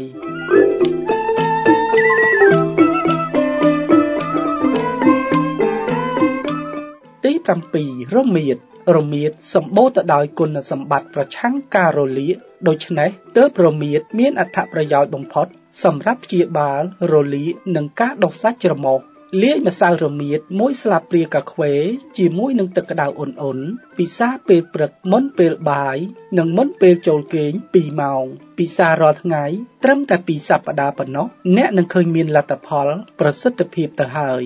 ទី7រមៀតសម្បូរទៅដោយគុណសម្បត្តិប្រឆាំងការរលាកដូច្នេះទើបរមៀតមានអត្ថប្រយោជន៍បំផុតសម្រាប់ព្យាបាលរលាកនិងការដុសសាច់ច្រមុះលាយម្សៅរមៀតមួយស្លាបព្រាកាខ្វេជាមួយនឹងទឹកក្តៅអ៊ុនៗពិសាពេលព្រឹកមុនពេលបាយនិងមុនពេលចូលគេង2ម៉ោងពិសារាល់ថ្ងៃត្រឹមតែ2សប្តាហ៍ប៉ុណ្ណោះអ្នកនឹងឃើញមានលទ្ធផលប្រសិទ្ធភាពទៅហើយ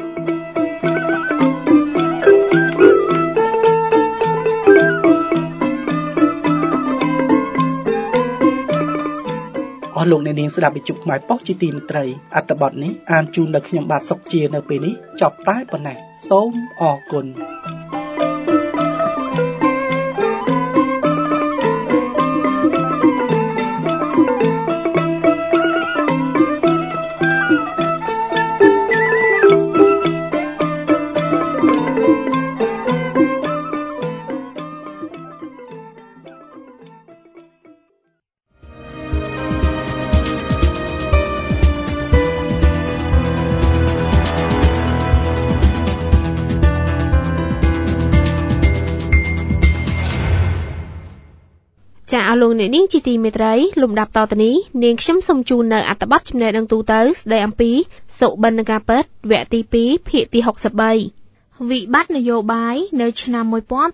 អស់លោកអ្នកនាងស្ដាប់វិទ្យុខ្មែរប៉ុស្តិ៍ជាទីមេត្រីអត្ថបទនេះអានជូនដល់ខ្ញុំបាទសុកជានៅពេលនេះចប់តែប៉ុណ្ណេះសូមអរគុណចាអស់លោកអ្នកនាងជាទីមេត្រីលំដាប់តទៅនេះនាងខ្ញុំសូមជូននៅអត្ថបទចំណេះដឹងទូទៅស្ដីអំពីសុបិនការពិតវគ្គទី2ភាគទី63វិបត្តិនយោបាយនៅឆ្នាំ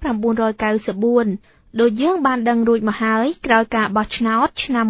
1994ដូចយើងបានដឹងរួចមកហើយក្រោយការបោះឆ្នោតឆ្នាំ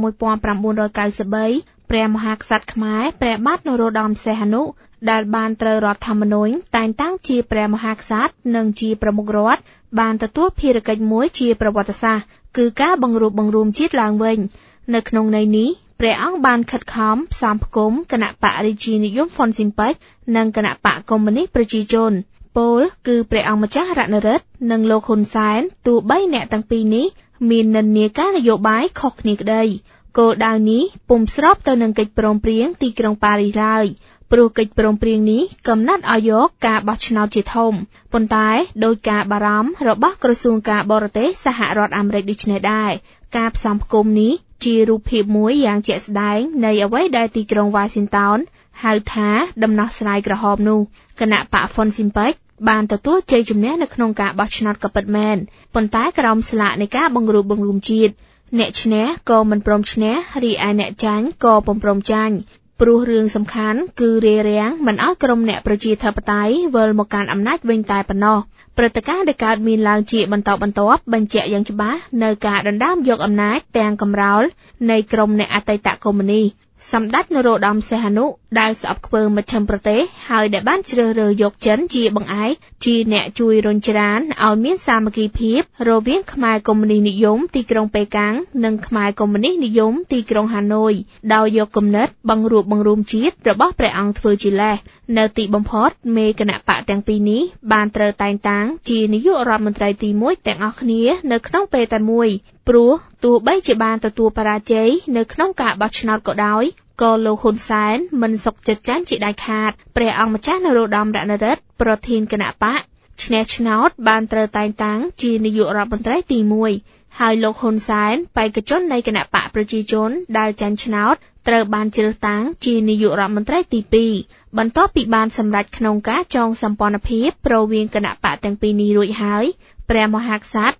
1993ព្រះមហាក្សត្រខ្មែរព្រះបាទនរោត្តមសីហនុដែលបានត្រូវរដ្ឋធម្មនុញ្ញតែងតាំងជាព្រះមហាក្សត្រនិងជាប្រមុខរដ្ឋបានទទួលភារកិច្ចមួយជាប្រវត្តិសាស្ត្រគឺការបង្រួបបង្រួមជាតិឡើងវិញនៅក្នុងន័យនេះព្រះអង្គបានខិតខំផ្សំផ្គុំគណៈបករាជានិយមហ្វុនស៊ិនប៉ិចនិងគណៈបកកុម្មុយនីសប្រជាជនពោលគឺព្រះអង្គម្ចាស់រណរិទ្ធនិងលោកហ៊ុនសែនទោះបីអ្នកទាំងពីរនេះមាននិន្នាការនយោបាយខុសគ្នាក្តីគោលដៅនេះពុំស្របទៅនឹងកិច្ចព្រមព្រៀងទីក្រុងប៉ារីសឡើយព្រោះកិច្ចព្រមព្រៀងនេះកំណត់ឲ្យយកការបោះឆ្នោតជាធំប៉ុន្តែដោយការបារម្ភរបស់ក្រសួងការបរទេសសហរដ្ឋអាមេរិកដូចនេះដែរការផ្សំផ្គុំនេះជារូបភាពមួយយ៉ាងជាក់ស្ដែងនៃអ្វីដែលទីក្រុង Washington ហៅថាដំណោះស្រាយក្រហមនោះគណៈបកហ្វុនស៊ិនប៉ិចបានទទួលជ័យជំនះនៅក្នុងការបោះឆ្នោតក៏ពិតមែនប៉ុន្តែក្រោមស្លាកនៃការបង្រួបបង្រួមជាតិអ្នកឈ្នះក៏មិនព្រមឈ្នះរីឯអ្នកចាញ់ក៏ពុំព្រមចាញ់ព្រោះរឿងសំខាន់គឺរារាំងមិនឲ្យក្រុមអ្នកប្រជាធិបតេយ្យវិលមកកាន់អំណាចវិញតែប៉ុណ្ណោះព្រឹត្តិការណ៍ដែលកើតមានឡើងជាបន្តបន្ទាប់បញ្ជាក់យ៉ាងច្បាស់នៅការដណ្ដើមយកអំណាចទាំងកំរោលនៃក្រុមអ្នកអតីតកុម្មុយនីសសម្ដេចនរោត្តមសីហនុដែលស្អប់ខ្ពើមមជ្ឈិមប្រទេសហើយដែលបានជ្រើសរើសយកចិនជាបង្អែកជាអ្នកជួយរុញច្រានឲ្យមានសាមគ្គីភាពរវាងខ្មែរកុម្មុយនីសនិយមទីក្រុងប៉េកាំងនិងខ្មែរកុម្មុយនីសនិយមទីក្រុងហាណូយដោយយកគំនិតបង្រួបបង្រួមជាតិរបស់ព្រះអង្គធ្វើជាលេសនៅទីបំផុតមេគណៈបកទាំងពីរនេះបានត្រូវតែងតាំងជានាយករដ្ឋមន្ត្រីទី1ទាំងអស់គ្នានៅក្នុងពេលតែមួយព្រោះទោះបីជាបានទទួលបរាជ័យនៅក្នុងការបោះឆ្នោតក៏ដោយក៏លោកហ៊ុនសែនមិនសុខចិត្តចាញ់ជាដាច់ខាតព្រះអង្គម្ចាស់នរោត្តមរណរដ្ឋប្រធានគណៈបកឈ្នះឆ្នោតបានត្រូវតែងតាំងជានាយករដ្ឋមន្ត្រីទី1ហើយលោកហ៊ុនសែនបេក្ខជននៃគណៈបកប្រជាជនដែលចាញ់ឆ្នោតត្រូវបានជ្រើសតាំងជានាយករដ្ឋមន្ត្រីទី2បន្ទាប់ពីបានសម្រេចក្នុងការចងសម្ព័ន្ធភាពរវាងគណៈបកទាំងពីរនេះរួចហើយព្រះមហាក្សត្រ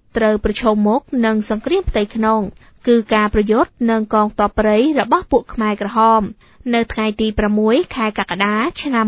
ត្រូវប្រឈមមុខនឹងសង្គ្រាមផ្ទៃក្នុងគឺការប្រយុទ្ធនឹងកងទ័ពព្រៃរបស់ពួកខ្មែរក្រហមនៅថ្ងៃទី6ខែកក្កដាឆ្នាំ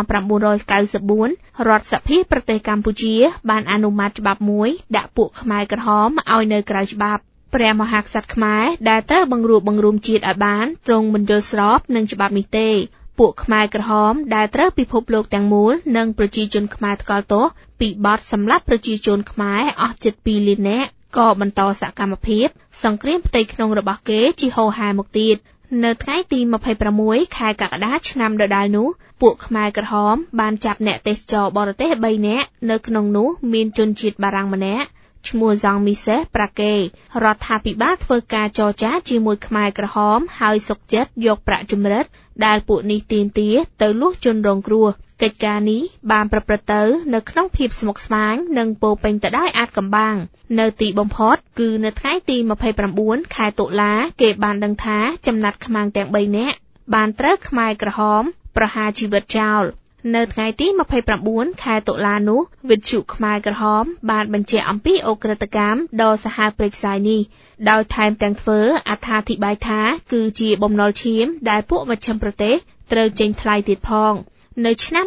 1994រដ្ឋសភាប្រទេសកម្ពុជាបានអនុម័តច្បាប់មួយដាក់ពួកខ្មែរក្រហមឲ្យនៅក្រៅច្បាប់ព្រះមហាក្សត្រខ្មែរដែលត្រូវបង្រួបបង្រួមជាតិឲ្យបានទ្រង់មិនយល់ស្របនឹងច្បាប់នេះទេពួកខ្មែរក្រហមដែលត្រូវពិភពលោកទាំងមូលនិងប្រជាជនខ្មែរថ្កោលទោសពីបទសម្លាប់ប្រជាជនខ្មែរអស់ជិត2លាននាក់ក៏បន្តសកម្មភាពសង្គ្រាមផ្ទៃក្នុងរបស់គេជាហូរហែមកទៀតនៅថ្ងៃទី26ខែកក្កដាឆ្នាំដដែលនោះពួកខ្មែរក្រហមបានចាប់អ្នកទេសចរបរទេស3នាក់នៅក្នុងនោះមានជនជាតិបារាំងម្នាក់ឈ្មោះហ្សង់មីសេសប្រាកេរដ្ឋាភិបាលធ្វើការចរចាជាមួយខ្មែរក្រហមហើយសុខចិត្តយកប្រាក់ជំរិតដែលពួកនេះទាមទារទៅលួសជនរងគ្រោះកិច្ចការនេះបានប្រព្រឹត្តទៅនៅក្នុងភាពស្មុគស្មាញនិងពោរពេញទៅដោយអាថ៌កំបាំងនៅទីបំផុតគឺនៅថ្ងៃទី29ខែតុលាគេបានដឹងថាចំណាត់ខ្មាំងទាំង3នាក់បានត្រូវខ្មែរក្រហមប្រហារជីវិតចោលនៅថ្ងៃទី29ខែតុលានោះវិទ្យុខ្មែរក្រហមបានបញ្ជាក់អំពីអូក្រិតកម្មដ៏សាហាវព្រៃខ្សាយនេះដោយថែមទាំងធ្វើអត្ថាធិប្បាយថាគឺជាបំណុលឈាមដែលពួកមជ្ឈិមប្រទេសត្រូវចេញថ្លៃទៀតផងនៅឆ្នាំ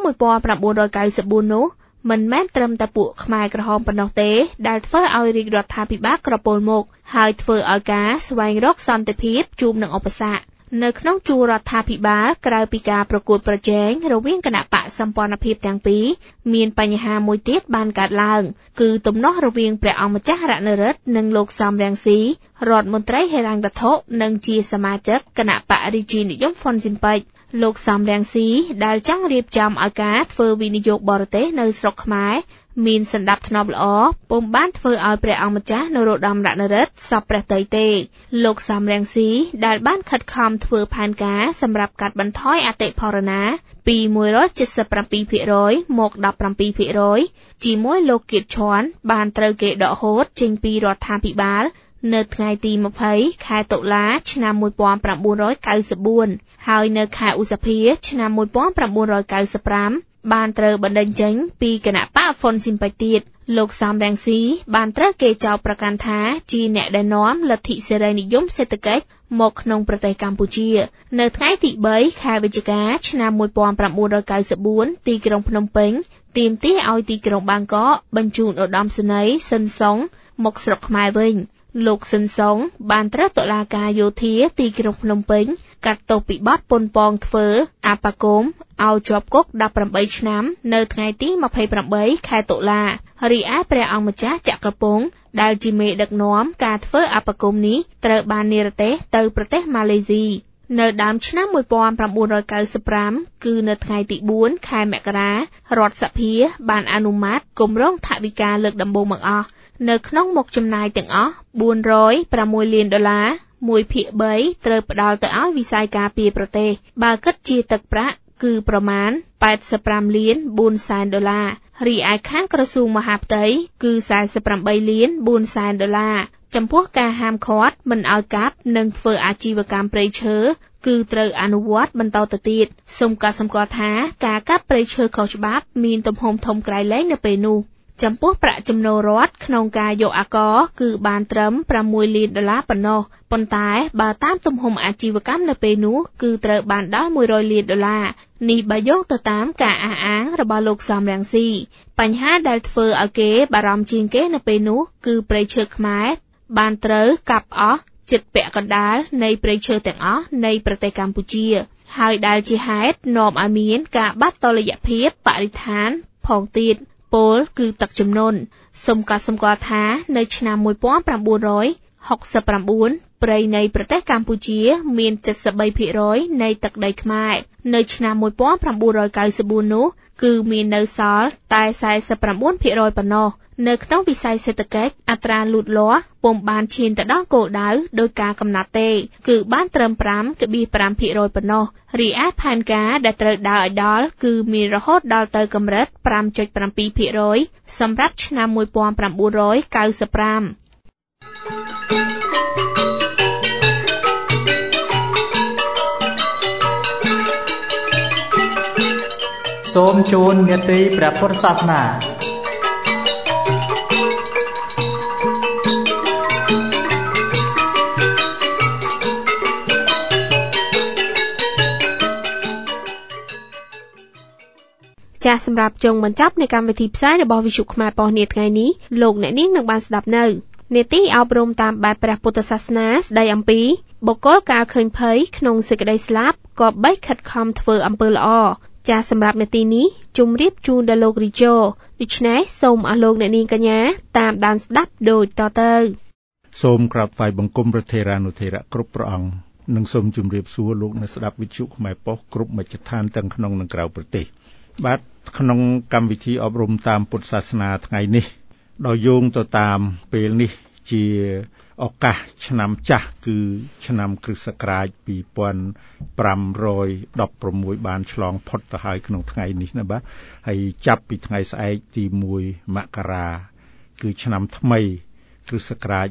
1994នោះមិនមែនត្រឹមតែពួកខ្មែរក្រហមប៉ុណ្ណោះទេដែលធ្វើឲ្យរាជរដ្ឋាភិបាលក្រពុលមុខហើយធ្វើឲ្យការស្វែងរកសន្តិភាពជួបនឹងឧបសគ្គនៅក្នុងជួររដ្ឋាភិបាលក្រៅពីការប្រកួតប្រជែងរវាងគណៈបកសម្ព័ន្ធភាពទាំងពីរមានបញ្ហាមួយទៀតបានកើតឡើងគឺទំនាស់រវាងព្រះអង្គម្ចាស់រណរិទ្ធនិងលោកសំរងស៊ីរដ្ឋមន្ត្រីហិរញ្ញវត្ថុនិងជាសមាជិកគណៈបករាជានិយមហ្វុនស៊ិនប៉ិចលោកសំរងស៊ីដែលចង់រៀបចំឲ្យការធ្វើវិនិយោគបរទេសនៅស្រុកខ្មែរមានសណ្ដាប់ធ្នាប់ល្អពុំបានធ្វើឲ្យព្រះអង្គម្ចាស់នរោត្តមរណរិទ្ធសពព្រះទ័យទេលោកសំរងស៊ីដែលបានខិតខំធ្វើផែនការសម្រាប់កាត់បន្ថយអតិផរណាពី 177% មក 17% ជាមួយលោកគៀតឈ័នបានត្រូវគេដកហូតចេញពីរដ្ឋាភិបាលនៅថ្ងៃទី20ខែតុលាឆ្នាំ1994ហើយនៅខែឧសភាឆ្នាំ1995បានត្រូវបណ្តេញចេញពីគណៈបកហ្វុនស៊ិនប៉ិចទៀតលោកសំរងស៊ីបានត្រូវគេចោទប្រកាន់ថាជាអ្នកដែលនាំលទ្ធិសេរីនិយមសេដ្ឋកិច្ចមកក្នុងប្រទេសកម្ពុជានៅថ្ងៃទី3ខែវិច្ឆិកាឆ្នាំ1994ទីក្រុងភ្នំពេញទាមទារឲ្យទីក្រុងបាងកកបញ្ជូនឧត្តមសេនីយ៍ស៊ិនសុងមកស្រុកខ្មែរវិញលោកស៊ិនសុងបានត្រូវតុលាការយោធាទីក្រុងភ្នំពេញកាត់ទោសពីបទប៉ុនប៉ងធ្វើអបគមឲ្យជាប់គុក18ឆ្នាំនៅថ្ងៃទី28ខែតុលារីឯព្រះអង្គម្ចាស់ចក្រពង្គដែលជាមេដឹកនាំការធ្វើអបគមនេះត្រូវបាននិរទេសទៅប្រទេសម៉ាឡេស៊ីនៅដើមឆ្នាំ1995គឺនៅថ្ងៃទី4ខែមករារដ្ឋសភាបានអនុម័តគម្រោងថវិកាលើកដំបូងបង្អស់នៅក្នុងមុខចំណាយទាំងអស់$406 លាន1/3ត្រូវផ្ដល់ទៅឲ្យវិស័យការពារប្រទេសបើគិតជាទឹកប្រាក់គឺប្រមាណ$85 លាន4សែនរីឯខាងក្រសួងមហាផ្ទៃគឺ$48 លាន4សែនចំពោះការហាមឃាត់មិនឲ្យកាប់និងធ្វើអាជីវកម្មព្រៃឈើគឺត្រូវអនុវត្តបន្តទៅទៀតសូមកត់សម្គាល់ថាការកាប់ព្រៃឈើខុសច្បាប់មានទំហំធំក្រៃលែងនៅពេលនោះចំពោះប្រាក់ចំណូលរដ្ឋក្នុងការយកអាករគឺបានត្រឹម$6 លានប៉ុណ្ណោះប៉ុន្តែបើតាមទំហំអាជីវកម្មនៅពេលនោះគឺត្រូវបានដល់$100 លាននេះបើយោងទៅតាមការអះអាងរបស់លោកសំរងស៊ីបញ្ហាដែលធ្វើឲ្យគេបារម្ភជាងគេនៅពេលនោះគឺព្រៃឈើខ្មែរបានត្រូវកាប់អស់ជិតពាក់កណ្ដាលនៃព្រៃឈើទាំងអស់នៃប្រទេសកម្ពុជាហើយដែលជាហេតុនាំឲ្យមានការបាត់តុល្យភាពបរិស្ថានផងទៀតពលគឺទឹកជំនន់សូមកត់សម្គាល់ថានៅឆ្នាំ1969ព្រៃនៃប្រទេសកម្ពុជាមាន 73% នៃទឹកដីខ្មែរនៅឆ្នាំ1994នោះគឺមាននៅសល់តែ 49% ប៉ុណ្ណោះនៅក្នុងវិស័យសេដ្ឋកិច្ចអត្រាលូតលាស់ពុំបានឈានទៅដល់គោលដៅដោយការកំណត់ទេគឺបានត្រឹម 5.5% ប៉ុណ្ណោះរីឯផែនការដែលត្រូវដើរឲ្យដល់គឺមានរហូតដល់ទៅកម្រិត 5.7% សម្រាប់ឆ្នាំ1995 សូមជូននេតិព្រះពុទ្ធសាសនាចាសសម្រាប់ចុងបញ្ចប់នៃកម្មវិធីផ្សាយរបស់វិទ្យុខ្មែរប៉ុស្តិ៍នាថ្ងៃនេះលោកអ្នកនាងនឹងបានស្ដាប់នៅនេតិអប់រំតាមបែបព្រះពុទ្ធសាសនាស្ដីអំពីបុគ្គលកាលឃើញភ័យក្នុងសេចក្តីស្លាប់ក៏បីខិតខំធ្វើអំពើល្អចាសសម្រាប់នេតិនេះជម្រាបជូនដល់លោករីជូដូច្នេះសូមអស់លោកអ្នកនាងកញ្ញាតាមដានស្ដាប់ដូចតទៅសូមក្រាបថ្វាយបង្គំព្រះថេរានុថេរៈគ្រប់ព្រះអង្គនិងសូមជម្រាបសួរលោកអ្នកស្ដាប់វិទ្យុខ្មែរប៉ុស្តិ៍គ្រប់មជ្ឈដ្ឋានទាំងក្នុងនិងក្រៅប្រទេសបាទក្នុងកម្មវិធីអប់រំតាមពុទ្ធសាសនាថ្ងៃនេះដោយយោងទៅតាមពេលនេះជាឱកាសឆ្នាំចាស់គឺឆ្នាំគ្រិស្តសករាជ2516បានឆ្លងផុតទៅហើយក្នុងថ្ងៃនេះណាបាទហើយចាប់ពីថ្ងៃស្អែកទី1មករាគឺឆ្នាំថ្មីគ្រិស្តសករាជ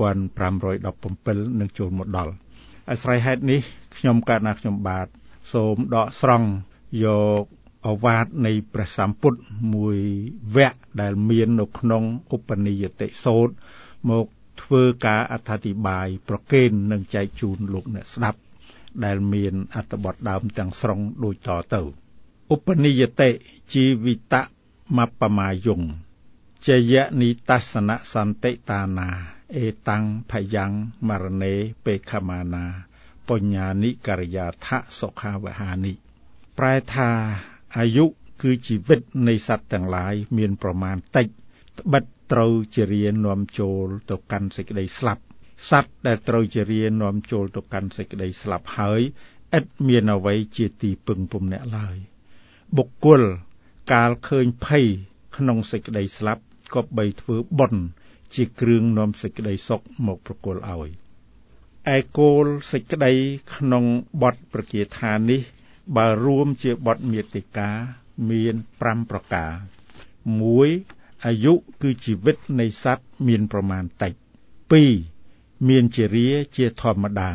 2517នឹងចូលមកដល់អាស្រ័យហេតុនេះខ្ញុំកើតណាខ្ញុំបាទសូមដកស្រង់យកឱវាទនៃព្រះសម្ពុទ្ធមួយវគ្គដែលមាននៅក្នុងឧបនិយតិសូត្រមកធ្វើការអត្ថាធិប្បាយប្រកេននិងចែកជូនលោកអ្នកស្ដាប់ដែលមានអត្ថបទដើមទាំងស្រុងដូចតទៅឧបនិយតិជីវិតមបមាយងជយនិតស្សនសន្តិតានាអេតាំងភយ៉ាងមរណេបេខមានាបញ្ញានិកិរិយាថសុខាវហានិប្រែថាអាយុគឺជីវិតនៃសត្វទាំងឡាយមានប្រមាណតិចត្បិតត្រូវជារានាំចូលទៅកាន់សេចក្តីស្លាប់សត្វដែលត្រូវជារានាំចូលទៅកាន់សេចក្តីស្លាប់ហើយឥតមានអ្វីជាទីពឹងពំនាក់ឡើយបុគ្គលកាលឃើញភ័យក្នុងសេចក្តីស្លាប់ក៏បីធ្វើបុណ្យជាគ្រឿងនាំសេចក្តីសុខមកប្រគល់ឲ្យឯគោលសេចក្តីក្នុងបទប្រគាថានេះបើរួមជាបទមាតិកាមាន5ប្រការ 1. អាយុគឺជីវិតនៃសត្វមានប្រមាណតិច 2. មានជារាជាធម្មតា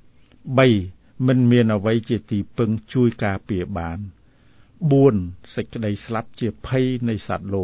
3. មិនមានអ្វីជាទីពឹងជួយការពារបាន 4. សេចក្តីស្លាប់ជាភ័យនៃសត្វលោក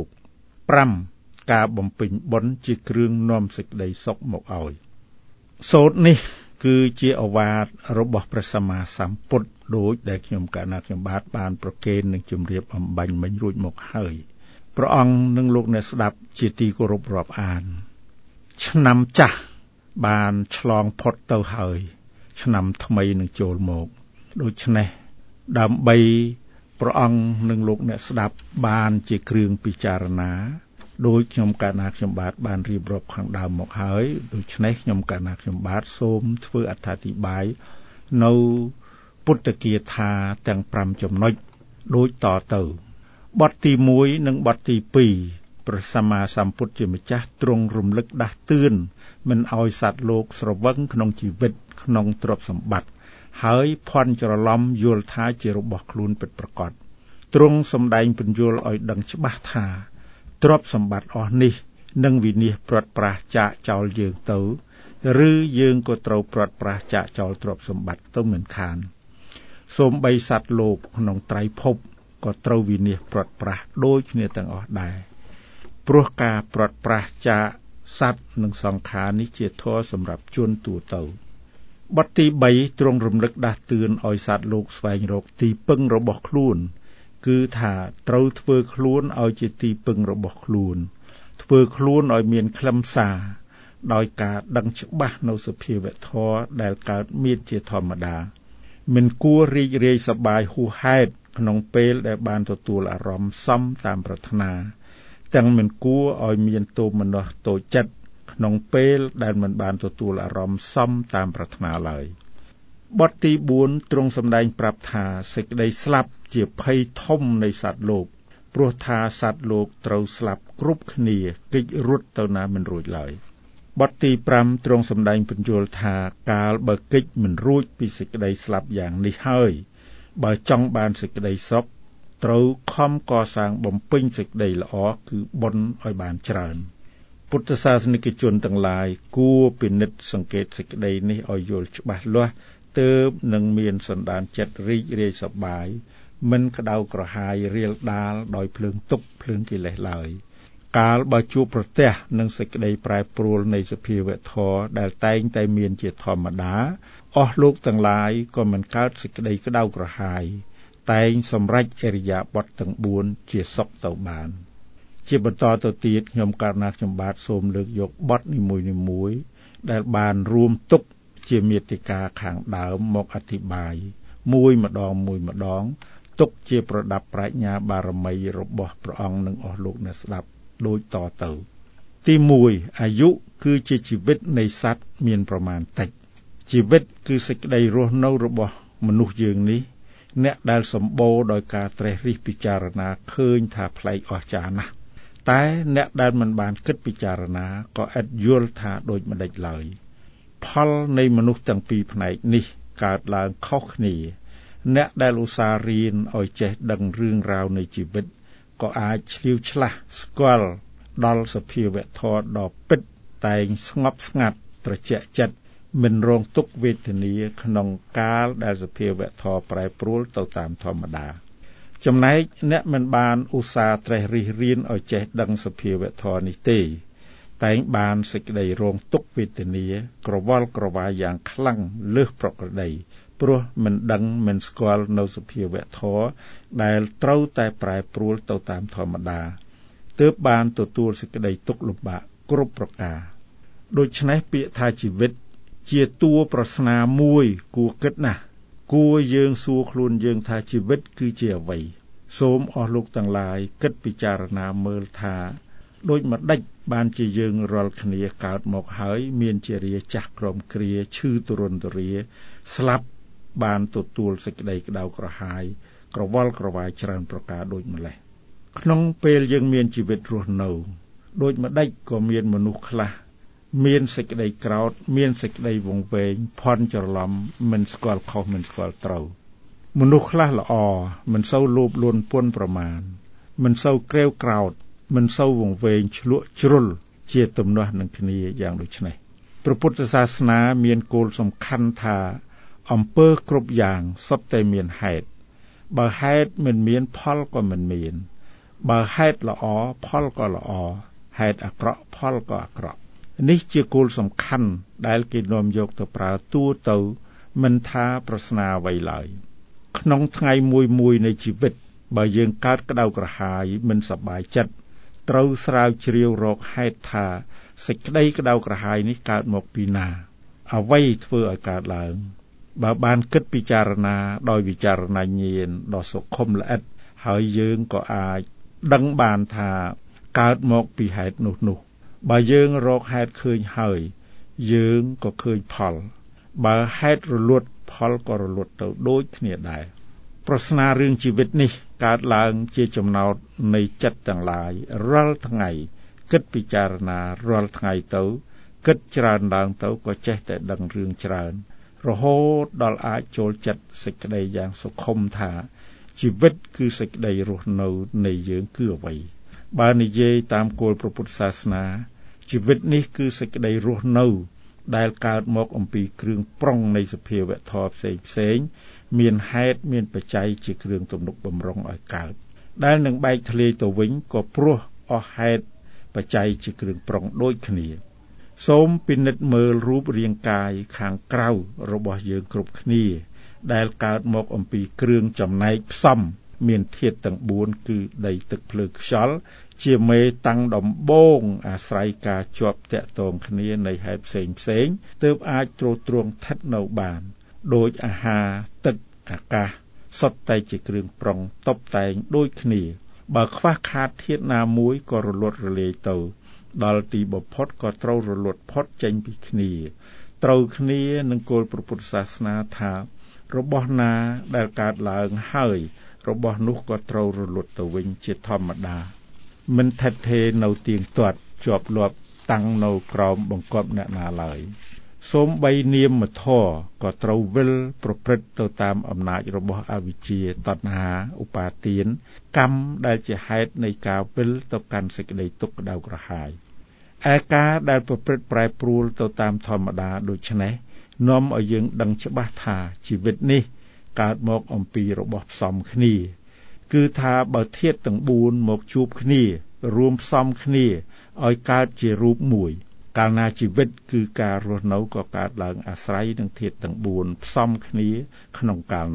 5. ការបំពេញបុណ្យជាគ្រឿងនាំសេចក្តីសុខមកឲ្យសូត្រនេះគឺជាឱវាទរបស់ព្រះសម្មាសម្ពុទ្ធដូចដែលខ្ញុំកណាខ្ញុំបាទបានប្រកេននឹងជម្រាបអំបញ្ញមិញរួចមកហើយព្រះអង្គនិងលោកអ្នកស្ដាប់ជាទីគោរពរាប់អានឆ្នាំចាស់បានឆ្លងផុតទៅហើយឆ្នាំថ្មីនឹងចូលមកដូច្នេះដើម្បីព្រះអង្គនិងលោកអ្នកស្ដាប់បានជាគ្រឿងពិចារណាដោយខ្ញុំកណាខ្ញុំបាទបានរៀបរាប់ខាងដើមមកហើយដូច្នេះខ្ញុំកណាខ្ញុំបាទសូមធ្វើអត្ថាធិប្បាយនៅពុទ្ធគាថាទាំង5ចំណុចដូចតទៅបទទី1និងបទទី2ព្រះសម្មាសម្ពុទ្ធជាម្ចាស់ទ្រង់រំលឹកដាស់តឿនមិនឲ្យសត្វលោកស្រវឹងក្នុងជីវិតក្នុងទ្រព្យសម្បត្តិហើយភ័ន្តច្រឡំយល់ថាជារបស់ខ្លួនពិតប្រាកដទ្រង់សម្ដែងពន្យល់ឲ្យដឹងច្បាស់ថាទ្រព្យសម្បត្តិអស់នេះនឹងវិនាសព្រាត់ប្រាសចាកចោលយើងទៅឬយើងក៏ត្រូវព្រាត់ប្រាសចាកចោលទ្រព្យសម្បត្តិទៅមិនខានសូម្បីសត្វលោកក្នុងត្រៃភពក៏ត្រូវវិនាសព្រាត់ប្រាសដូចគ្នាទាំងអស់ដែរព្រោះការព្រាត់ប្រាសចាកសត្វនិងសង្ខារនេះជាធម៌សម្រាប់ជនទូទៅបទទី3ទ្រង់រំលឹកដាស់តឿនឲ្យសត្វលោកស្វែងរកទីពឹងរបស់ខ្លួនគឺថាត្រូវធ្វើខ្លួនឲ្យជាទីពឹងរបស់ខ្លួនធ្វើខ្លួនឲ្យមានខ្លឹមសារដោយការដឹងច្បាស់នៅសភាវធម៌ដែលកើតមានជាធម្មតាមិនគួររីករាយសប្បាយហួសហេតុក្នុងពេលដែលបានទទួលអារម្មណ៍សមតាមប្រាថ្នាទាំងមិនគួរឲ្យមានទោមនស្សតូចចិត្តក្នុងពេលដែលមិនបានទទួលអារម្មណ៍សមតាមប្រាថ្នាឡើយបទទី4ទ្រង់សម្ដែងប្រាប់ថាសេចក្តីស្លាប់ជាភ័យធំនៃសត្វលោកព្រោះថាសត្វលោកត្រូវស្លាប់គ្រប់គ្នាគេចរត់ទៅណាមិនរួចឡើយបទទី5ទ្រង់សម្ដែងពន្យល់ថាកាលបើគេចមិនរួចពីសេចក្តីស្លាប់យ៉ាងនេះហើយបើចង់បានសេចក្តីសុខត្រូវខំកសាងបំពេញសេចក្តីល្អគឺបុណ្យឲ្យបានច្រើនពុទ្ធសាសនិកជនទាំងឡាយគួរពិនិត្យសង្កេតសេចក្តីនេះឲ្យយល់ច្បាស់លាស់ទើបនឹងមានសន្តានចិត្តរីករាយសប្បាយមិនក្តៅក្រហាយរៀលដាលដោយភ្លើងទុក្ខភ្លើងកិលេសឡើយកាលបើជួបប្រទះនឹងសេចក្តីប្រែប្រួលនៃសភាវធម៌ដែលតែងតែមានជាធម្មតាអស់លោកទាំងឡាយក៏មិនកើតសេចក្តីក្តៅក្រហាយតែងសម្រេចអរិយាបថទាំង4ជាសុខទៅបានជាបន្តទៅទៀតខ្ញុំករណីខ្ញុំបាទសូមលើកយកបទនីមួយៗដែលបានរួមទុកជាមាតិកាខាងដើមមកអធិប្បាយមួយម្ដងទុកជាប្រដាប់ប្រាជ្ញាបារមីរបស់ព្រះអង្គនិងអស់លោកអ្នកស្ដាប់ដូចតទៅទី1អាយុគឺជាជីវិតនៃសត្វមានប្រមាណតិចជីវិតគឺសេចក្តីរស់នៅរបស់មនុស្សយើងនេះអ្នកដែលសម្បូរដោយការត្រេះរិះពិចារណាឃើញថាប្លែកអស្ចារ្យណាស់តែអ្នកដែលមិនបានគិតពិចារណាក៏ឥតយល់ថាដូចម្តេចឡើយផលនៃមនុស្សទាំងពីរផ្នែកនេះកើតឡើងខុសគ្នាអ្នកដែលឧស្សាហ៍រៀនឲ្យចេះដឹងរឿងរ៉ាវនៃជីវិតក៏អាចឆ្លៀវឆ្លាស់ស្គាល់ដល់សភាវធម៌ដ៏ពិតតែងស្ងប់ស្ងាត់ត្រជាក់ចិត្តមិនរងទុក្ខវេទនាក្នុងកាលដែលសភាវធម៌ប្រែប្រួលទៅតាមធម្មតាចំណែកអ្នកមិនបានឧស្សាហ៍ត្រេះរិះរៀនឲ្យចេះដឹងសភាវធម៌នេះទេតែងបានសេចក្តីរងទុក្ខវេទនាក្រវល់ក្រវាយយ៉ាងខ្លាំងលើសប្រក្រតីព្រោះមិនដឹងមិនស្គាល់នៅសភាវធម៌ដែលត្រូវតែប្រែប្រួលទៅតាមធម្មតាទើបបានទទួលសេចក្តីទុក្ខលំបាកគ្រប់ប្រការដូច្នេះពាក្យថាជីវិតជាតួប្រស្នាមួយគួរគិតណាស់គួរយើងសួរខ្លួនយើងថាជីវិតគឺជាអ្វីសូមអស់លោកទាំងឡាយគិតពិចារណាមើលថាដូចម្ដេចបានជាយើងរាល់គ្នាកើតមកហើយមានជារាចាស់ក្រមគ្រាឈឺទរនទរាស្លាប់បានទទួលសេចក្តីក្តៅក្រហាយក្រវល់ក្រវាយច្រើនប្រការដូចម្លេះក្នុងពេលយើងមានជីវិតរស់នៅដូចម្ដេចក៏មានមនុស្សខ្លះមានសេចក្តីក្រោធមានសេចក្តីវង្វេងភ័ន្តច្រឡំមិនស្គាល់ខុសមិនស្គាល់ត្រូវមនុស្សខ្លះល្អមិនសូវលោភលន់ពន់ប្រមាណមិនសូវក្រេវក្រោធមិនសូវវង្វេងឆ្លក់ជ្រុលជាទំនាស់នឹងគ្នាយ៉ាងដូចនេះព្រះពុទ្ធសាសនាមានគោលសំខាន់ថាអំពើគ្រប់យ៉ាងសុទ្ធតែមានហេតុបើហេតុមិនមានផលក៏មិនមានបើហេតុល្អផលក៏ល្អហេតុអាក្រក់ផលក៏អាក្រក់នេះជាគោលសំខាន់ដែលគេនាំយកទៅប្រើទូទៅមិនថាប្រស្នាអ្វីឡើយក្នុងថ្ងៃមួយនៃជីវិតបើយើងកើតក្តៅក្រហាយមិនសប្បាយចិត្តត្រូវស្រាវជ្រាវរកហេតុថាសេចក្តីក្តៅក្រហាយនេះកើតមកពីណាអ្វីធ្វើឲ្យកើតឡើងបើបានគិតពិចារណាដោយវិចារណញ្ញាណដ៏សុខុមល្អិតហើយយើងក៏អាចដឹងបានថាកើតមកពីហេតុនោះបើយើងរកហេតុឃើញហើយយើងក៏ឃើញផលបើហេតុរលត់ផលក៏រលត់ទៅដូចគ្នាដែរប្រស្នារឿងជីវិតនេះកើតឡើងជាចំណោទនៃចិត្តទាំងឡាយរាល់ថ្ងៃគិតពិចារណារាល់ថ្ងៃទៅគិតច្រើនឡើងទៅក៏ចេះតែដឹងរឿងច្រើនរហូតដល់អាចចូលចិត្តសេចក្តីយ៉ាងសុខុមថាជីវិតគឺសេចក្តីរស់នៅនៃយើងគឺអ្វីបើនិយាយតាមគោលព្រះពុទ្ធសាសនាជីវិតនេះគឺសេចក្តីរស់នៅដែលកើតមកអំពីគ្រឿងប្រុងនៃសភាវធម៌ផ្សេងមានហេតុមានបច្ច័យជាគ្រឿងទំនុកបម្រុងឲ្យកើតដែលនឹងបែកធ្លាយទៅវិញក៏ព្រោះអស់ហេតុបច្ច័យជាគ្រឿងប្រុងដូចគ្នាសូមពិនិត្យមើលរូបរាងកាយខាងក្រៅរបស់យើងគ្រប់គ្នាដែលកើតមកអំពីគ្រឿងចំណែកផ្សំមានធាតុទាំង4គឺដីទឹកភ្លើងខ្យល់ជាមេតាំងដំបូងអាស្រ័យការជាប់តាក់ទងគ្នានៃហេតុផ្សេងទើបអាចទ្រទ្រង់ស្ថិតនៅបានដោយអាហារទឹកអាកាសសុទ្ធតែជាគ្រឿងប្រុងតុបតែងដូចគ្នាបើខ្វះខាតធាតុណាមួយក៏រលត់រលាយទៅដល់ទីបំផុតក៏ត្រូវរលត់ផុតចេញពីគ្នាត្រូវគ្នានឹងគោលព្រះពុទ្ធសាសនាថារបស់ណាដែលកើតឡើងហើយរបស់នោះក៏ត្រូវរលត់ទៅវិញជាធម្មតាមិនថិតថេរនៅទៀងទាត់ជាប់លាប់តាំងនៅក្រោមបង្គាប់អ្នកណាឡើយសូម្បីនាមធម៌ក៏ត្រូវវិលប្រព្រឹត្តទៅតាមអំណាចរបស់អវិជ្ជាតណ្ហាឧបាទានកម្មដែលជាហេតុនៃការវិលទៅកាន់សេចក្តីទុក្ខក្តៅក្រហាយឯការដែលប្រព្រឹត្តប្រែប្រួលទៅតាមធម្មតាដូច្នេះនាំឲ្យយើងដឹងច្បាស់ថាជីវិតនេះកើតមកអំពីរបស់ផ្សំគ្នាគឺថាបើធាតុទាំង4មកជួបគ្នារួមផ្សំគ្នាឲ្យកើតជារូបមួយកាលណាជីវិតគឺការរស់នៅក៏កើតឡើងអាស្រ័យនឹងធាតុទាំង4ផ្សំគ្នាក្នុងកាលនោះ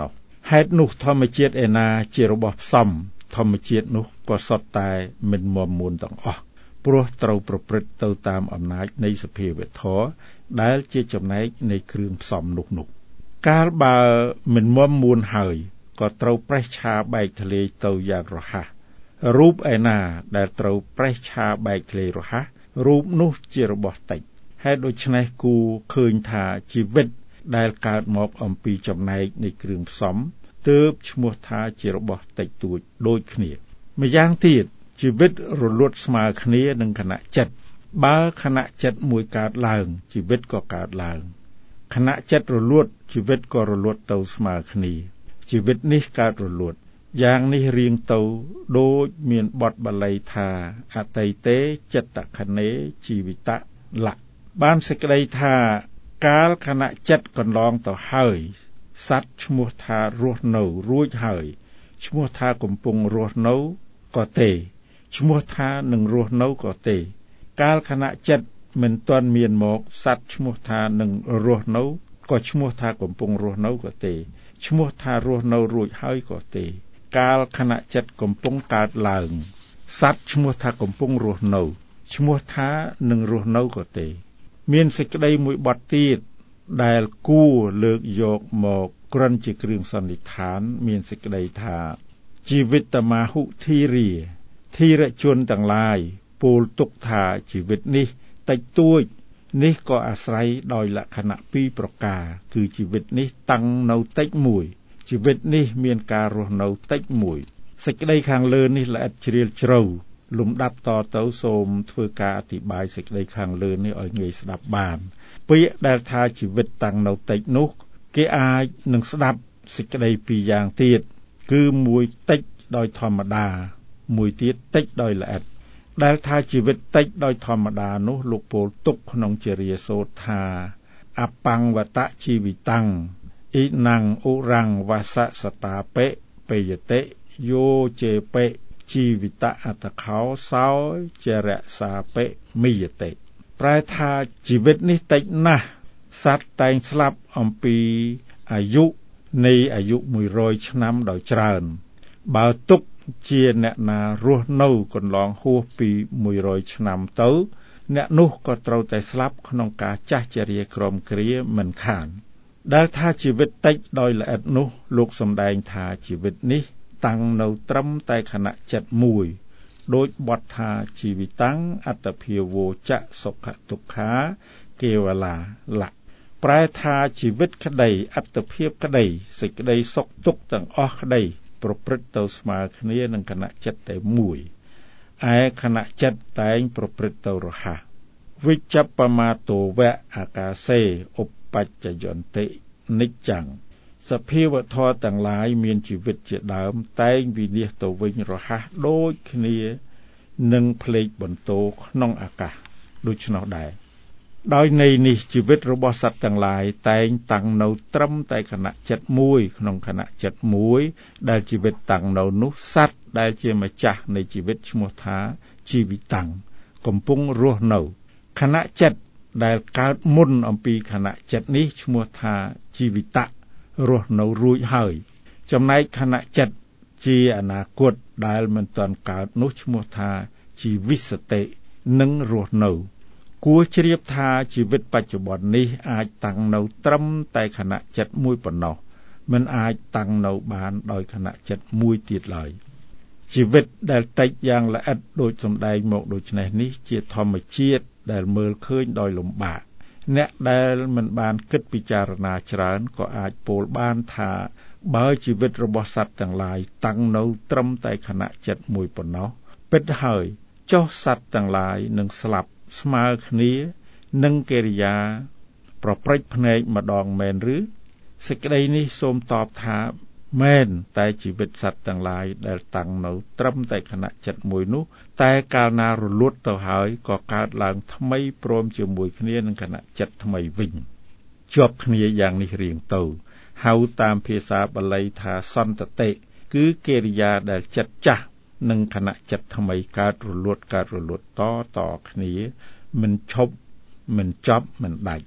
ហេតុនោះធម្មជាតិឯណាជារបស់ផ្សំធម្មជាតិនោះក៏សុទ្ធតែមិនមាំមួនទាំងអស់ព្រោះត្រូវប្រព្រឹត្តទៅតាមអំណាចនៃសភាវធម៌ដែលជាចំណែកនៃគ្រឿងផ្សំនោះកាលបើមិនមាំមួនហើយក៏ត្រូវប្រេះឆាបែកធ្លាយទៅយ៉ាងរហ័សរូបឯណាដែលត្រូវប្រេះឆាបែកធ្លាយរហ័សរូបនោះជារបស់តិចហេតុដូច្នេះគួរឃើញថាជីវិតដែលកើតមកអំពីចំណែកនៃគ្រឿងផ្សំទើបឈ្មោះថាជារបស់តិចតួចដូចគ្នាម្យ៉ាងទៀតជីវិតរលត់ស្មើគ្នានឹងខណៈចិត្តបើខណៈចិត្តមួយកើតឡើងជីវិតក៏កើតឡើងខណៈចិត្តរលត់ជីវិតក៏រលត់ទៅស្មើគ្នាជីវិតនេះកើតរលត់យ៉ាងនេះរៀងទៅដូចមានបទបាលីថាអតីតេចិត្តខនេជីវិតៈលៈបានសេចក្តីថាកាលខណៈចិត្តកន្លងទៅហើយសត្វឈ្មោះថារស់នៅរួចហើយឈ្មោះថាកំពុងរស់នៅក៏ទេឈ្មោះថានឹងរស់នៅក៏ទេកាលខណៈចិត្តមិនទាន់មានមកសត្វឈ្មោះថានឹងរស់នៅក៏ឈ្មោះថាកំពុងរស់នៅក៏ទេឈ្មោះថារស់នៅរួចហើយក៏ទេកាលខណៈចិត្តកំពុងកើតឡើងសត្វឈ្មោះថាកំពុងរស់នៅឈ្មោះថានឹងរស់នៅក៏ទេមានសេចក្តីមួយបទទៀតដែលគួរលើកយកមកគ្រាន់ជាគ្រឿងសន្និដ្ឋានមានសេចក្តីថាជីវិតតមាហុធីរាធិរជនទាំងឡាយពោលទុកថាជីវិតនេះតិចតួចនេះក៏អាស្រ័យដោយលក្ខណៈពីរប្រការគឺជីវិតនេះតាំងនៅតិចមួយជីវិតនេះមានការរស់នៅតិចមួយសេចក្តីខាងលើនេះល្អិតជ្រាលជ្រៅលំដាប់តទៅសូមធ្វើការអធិប្បាយសេចក្តីខាងលើនេះឲ្យងាយស្ដាប់បានពាក្យដែលថាជីវិតតាំងនៅតិចនោះគេអាចនឹងស្ដាប់សេចក្តីពីរយ៉ាងទៀតគឺមួយតិចដោយធម្មតាមួយទៀតតិចដោយល្អិតដែលថាជីវិតតិចដោយធម្មតានោះលោកពោលទុកក្នុងជារាសូត្រថាអបង្វតជីវិតាំងអ៊ីណាំងឧរាំងវាសសតាបេបេយតិយោជេបេជីវិតអតខោសោចរសាបេមិយតិប្រែថាជីវិតនេះតិចណាស់សត្វតែងស្លាប់អំពីអាយុនៃអាយុ100ឆ្នាំដោយច្រើនបើទុកជាអ្នកណារស់នៅកន្លងហួសពី100ឆ្នាំទៅអ្នកនោះក៏ត្រូវតែស្លាប់ក្នុងការចាស់ជរាក្រមគ្រាមិនខានដែលថាជីវិតតិចដោយល្អិតនោះលោកសម្ដែងថាជីវិតនេះតាំងនៅត្រឹមតែខណៈចិត្តមួយដោយបទថាជីវិតាំងអត្តភាវោចៈសុខទុក្ខាគេវឡាលៈប្រែថាជីវិតក្តីអត្តភាពក្តីសេចក្តីសុខទុក្ខទាំងអស់ក្តីប្រព្រឹត្តទៅស្មើគ្នានឹងខណៈចិត្តតែមួយឯខណៈចិត្តតែងប្រព្រឹត្តទៅរហ័សវិជ្ជបមាតោវៈអាកាសេឧបច្ចយន្តិនិច្ចំសភាវធម៌ទាំងឡាយមានជីវិតជាដើមតែងវិនិច្ឆ័យទៅវិញរហ័សដូចគ្នានឹងផ្លេកបន្ទោក្នុងអាកាសដូច្នោះដែរដោយន័យនេះជីវិតរបស់សត្វទាំងឡាយតែងតាំងនៅត្រឹមតែខណៈចិត្តមួយក្នុងខណៈចិត្តមួយដែលជីវិតតាំងនៅនោះសត្វដែលជាម្ចាស់នៃជីវិតឈ្មោះថាជីវិតាំងកំពុងរស់នៅខណៈចិត្តដែលកើតមុនអំពីខណៈចិត្តនេះឈ្មោះថាជីវិតៈរស់នៅរួចហើយចំណែកខណៈចិត្តជាអនាគតដែលមិនទាន់កើតនោះឈ្មោះថាជីវិសតិនឹងរស់នៅគួរជ្រាបថាជីវិតបច្ចុប្បន្ននេះអាចតាំងនៅត្រឹមតែខណៈចិត្តមួយប៉ុណ្ណោះមិនអាចតាំងនៅបានដោយខណៈចិត្តមួយទៀតឡើយជីវិតដែលតិចយ៉ាងល្អិតដូចសម្ដែងមកដូចនេះជាធម្មជាតិដែលមើលឃើញដោយលំបាកអ្នកដែលមិនបានគិតពិចារណាច្រើនក៏អាចពោលបានថាបើជីវិតរបស់សត្វទាំងឡាយតាំងនៅត្រឹមតែខណៈចិត្តមួយប៉ុណ្ណោះពិតហើយចុះសត្វទាំងឡាយនឹងស្លាប់ស្មើគ្នានឹងកិរិយាប្រព្រឹត្តភ្នែកម្ដងមែនឬសេចក្តីនេះសូមតបថាមែនតែជីវិតសត្វទាំងឡាយដែលតាំងនៅត្រឹមតែខណៈចិត្តមួយនោះតែកាលណារលត់ទៅហើយក៏កើតឡើងថ្មីព្រមជាមួយគ្នានឹងខណៈចិត្តថ្មីវិញជាប់គ្នាយ៉ាងនេះរៀងទៅហៅតាមភាសាបាលីថាសន្តតិគឺកិរិយាដែលចិត្តចាស់និងខណៈចិត្តថ្មីកើតរលត់តគ្នាមិនឈប់មិនចប់មិនដាច់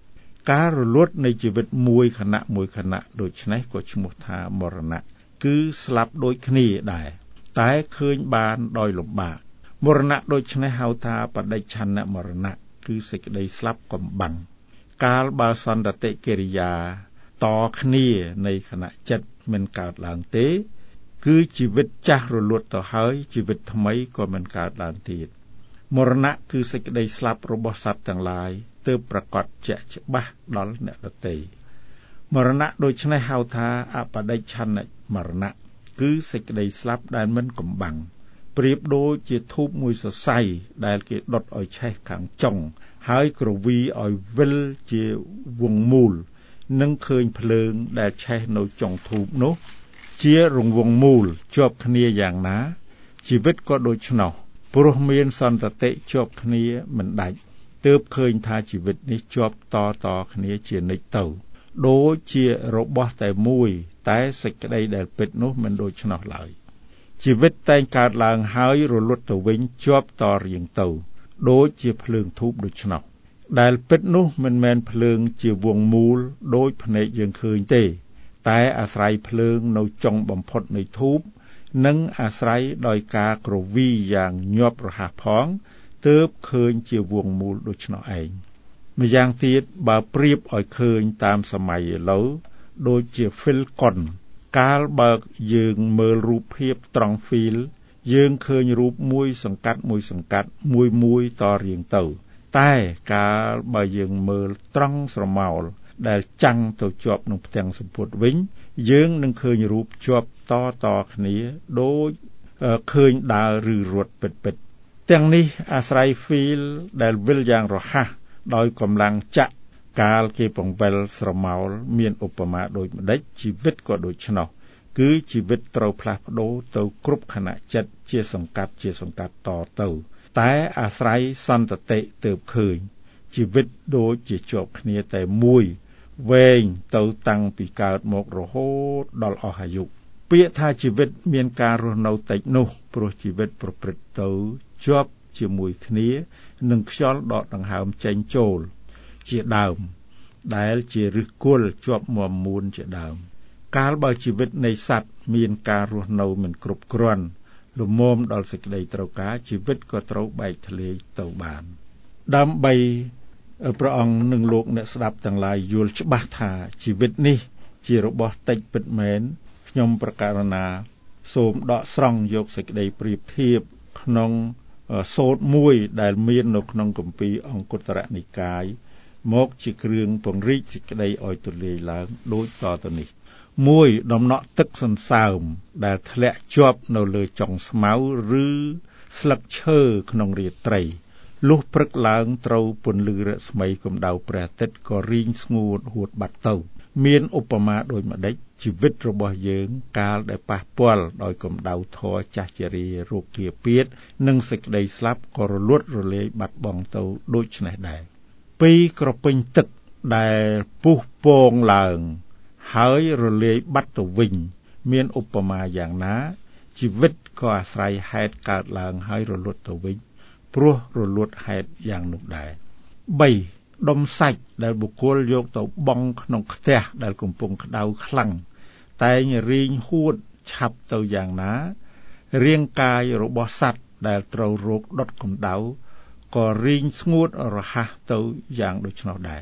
ការរលត់នៃជីវិតមួយខណៈដូច្នេះក៏ឈ្មោះថាមរណៈគឺស្លាប់ដូចគ្នាដែរតែឃើញបានដោយលំបាកមរណៈដូច្នេះហៅថាបដិច្ឆន្នមរណៈគឺសេចក្តីស្លាប់កំបាំងកាលបើសន្តតិកិរិយាតគ្នានៃខណៈចិត្តមិនកើតឡើងទេគឺជីវិតចាស់រលត់ទៅហើយជីវិតថ្មីក៏មិនកើតឡើងទៀតមរណៈគឺសេចក្តីស្លាប់របស់សត្វទាំងឡាយទើបប្រកបជាក់ច្បាស់ដល់អ្នកដទៃមរណៈដូច្នេះហៅថាអបដិច្ឆន្នមរណៈគឺសេចក្តីស្លាប់ដែលមិនកំបាំងប្រៀបដូចជាធូបមួយសរសៃដែលគេដុតឲ្យឆេះខាងចុងហើយក្រវីឲ្យវិលជាវងមូលនឹងឃើញភ្លើងដែលឆេះនៅចុងធូបនោះជារង្វង់មូលជាប់គ្នាយ៉ាងណាជីវិតក៏ដូច្នោះព្រោះមានសន្តតិជាប់គ្នាមិនដាច់ទើបឃើញថាជីវិតនេះជាប់តគ្នាជានិច្ចទៅដូចជារបស់តែមួយតែសេចក្តីដែលពិតនោះមិនដូច្នោះឡើយជីវិតតែងកើតឡើងហើយរលត់ទៅវិញជាប់តរៀងទៅដូចជាភ្លើងធូបដូច្នោះដែលពិតនោះមិនមែនភ្លើងជាវងមូលដូចភ្នែកយើងឃើញទេតែអាស្រ័យភ្លើងនៅចុងបំផុតនៃធូបនិងអាស្រ័យដោយការក្រវីយ៉ាងញាប់រហ័សផងទើបឃើញជាវងមូលដូច្នោះឯងម្យ៉ាងទៀតបើប្រៀបឲ្យឃើញតាមសម័យឥឡូវដូចជា Filcon កាលបើយើងមើលរូបភាពត្រង់ Fil យើងឃើញរូបមួយសង្កាត់មួយតរៀងទៅតែកាលបើយើងមើលត្រង់ស្រមោលដែលចាំងទៅជាប់នឹងផ្ទាំងសម្ពុតវិញយើងនឹងឃើញរូបជាប់តគ្នាដូចឃើញដើរឬរត់ពិតទាំងនេះអាស្រ័យ Fil ដែលវិលយ៉ាងរហ័សដោយកម្លាំងចាក់កាលគេពង្វិលស្រមោលមានឧបមាដូចម្ដេចជីវិតក៏ដូច្នោះគឺជីវិតត្រូវផ្លាស់ប្ដូរទៅគ្រប់ខណៈចិត្តជាសង្កាត់តទៅតែអាស្រ័យសន្តតិទើបឃើញជីវិតដូចជាជាប់គ្នាតែមួយវែងទៅតាំងពីកើតមករហូតដល់អស់អាយុពាក្យថាជីវិតមានការរស់នៅតិចនោះព្រោះជីវិតប្រព្រឹត្តទៅជាប់ជាមួយគ្នានឹងខ្យល់ដកដង្ហើមចេញចូលជាដើមដែលជាឫសគល់ជាប់មាំមួនជាដើមកាលបើជីវិតនៃសត្វមានការរស់នៅមិនគ្រប់គ្រាន់លំមដល់សេចក្តីត្រូវការជីវិតក៏ត្រូវបែកធ្លាយទៅបានដើម្បីព្រះអង្គនិងលោកអ្នកស្ដាប់ទាំងឡាយយល់ច្បាស់ថាជីវិតនេះជារបស់តិចពិតមែនខ្ញុំប្រកាសណាសូមដកស្រង់យកសេចក្តីប្រៀបធៀបក្នុងសូត្រមួយដែលមាននៅក្នុងគម្ពីរអង្គុត្តរនិកាយមកជាគ្រឿងពង្រីកសេចក្តីឲ្យទូលាយឡើងដូចតទៅនេះមួយដំណក់ទឹកសន្សើមដែលធ្លាក់ជាប់នៅលើចុងស្មៅឬស្លឹកឈើក្នុងរាត្រីលុះព្រឹកឡើងត្រូវពន្លឺរស្មីកម្ដៅព្រះអាទិត្យក៏រីងស្ងួតហួតបាត់ទៅមានឧបមាដូចម្ដេចជីវិតរបស់យើងកាលដែលប៉ះពាល់ដោយកម្ដៅធម៌ចាស់ជរារោគាពាធនិងសេចក្តីស្លាប់ក៏រលត់រលាយបាត់បង់ទៅដូចនេះដែរពីក្រពេញទឹកដែលពុះពងឡើងហើយរលាយបាត់ទៅវិញមានឧបមាយ៉ាងណាជីវិតក៏អាស្រ័យហេតុកើតឡើងហើយរលត់ទៅវិញព្រោះរលត់ហេតុយ៉ាងនោះដែរ3ដុំសាច់ដែលបុគ្គលយកទៅបង់ក្នុងខ្ទះដែលកំពុងក្តៅខ្លាំងតែងរីងហួតឆាប់ទៅយ៉ាងណារាងកាយរបស់សត្វដែលត្រូវរោគដុតកម្ដៅក៏រីងស្ងួតរហ័សទៅយ៉ាងដូច្នោះដែរ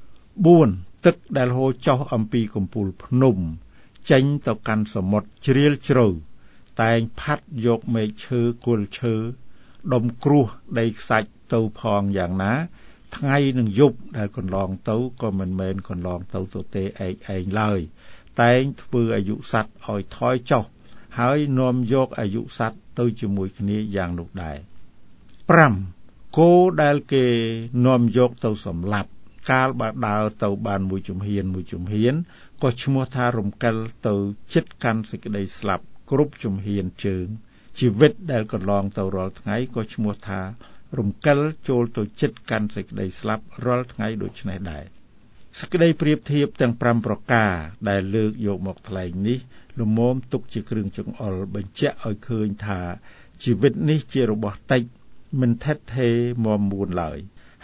4ទឹកដែលហូរចុះអំពីកំពូលភ្នំចេញទៅកាន់សមុទ្រជ្រាលជ្រៅតែងផាត់យកមែកឈើគល់ឈើដុំគ្រួសដីខ្សាច់ទៅផងយ៉ាងណាថ្ងៃនិងយប់ដែលកន្លងទៅក៏មិនមែនកន្លងទៅទេឯងឡើយតែងធ្វើអាយុសត្វឲ្យថយចុះហើយនាំយកអាយុសត្វទៅជាមួយគ្នាយ៉ាងនោះដែរ5គោដែលគេនាំយកទៅសម្លាប់កាលបើដើរទៅបានមួយជំហានក៏ឈ្មោះថារំកិលទៅជិតកាន់សេចក្តីស្លាប់គ្រប់ជំហានជើងជីវិតដែលកន្លងទៅរាល់ថ្ងៃក៏ឈ្មោះថារំកិលចូលទៅជិតកាន់សេចក្តីស្លាប់រាល់ថ្ងៃដូចនេះដែរសេចក្តីប្រៀបធៀបទាំង5ប្រការដែលលើកយកមកថ្លែងនេះលំមទុកជាគ្រឿងចង្អុលបញ្ជាក់ឲ្យឃើញថាជីវិតនេះជារបស់តិចមិនថិតថេរមាំមួនឡើយហ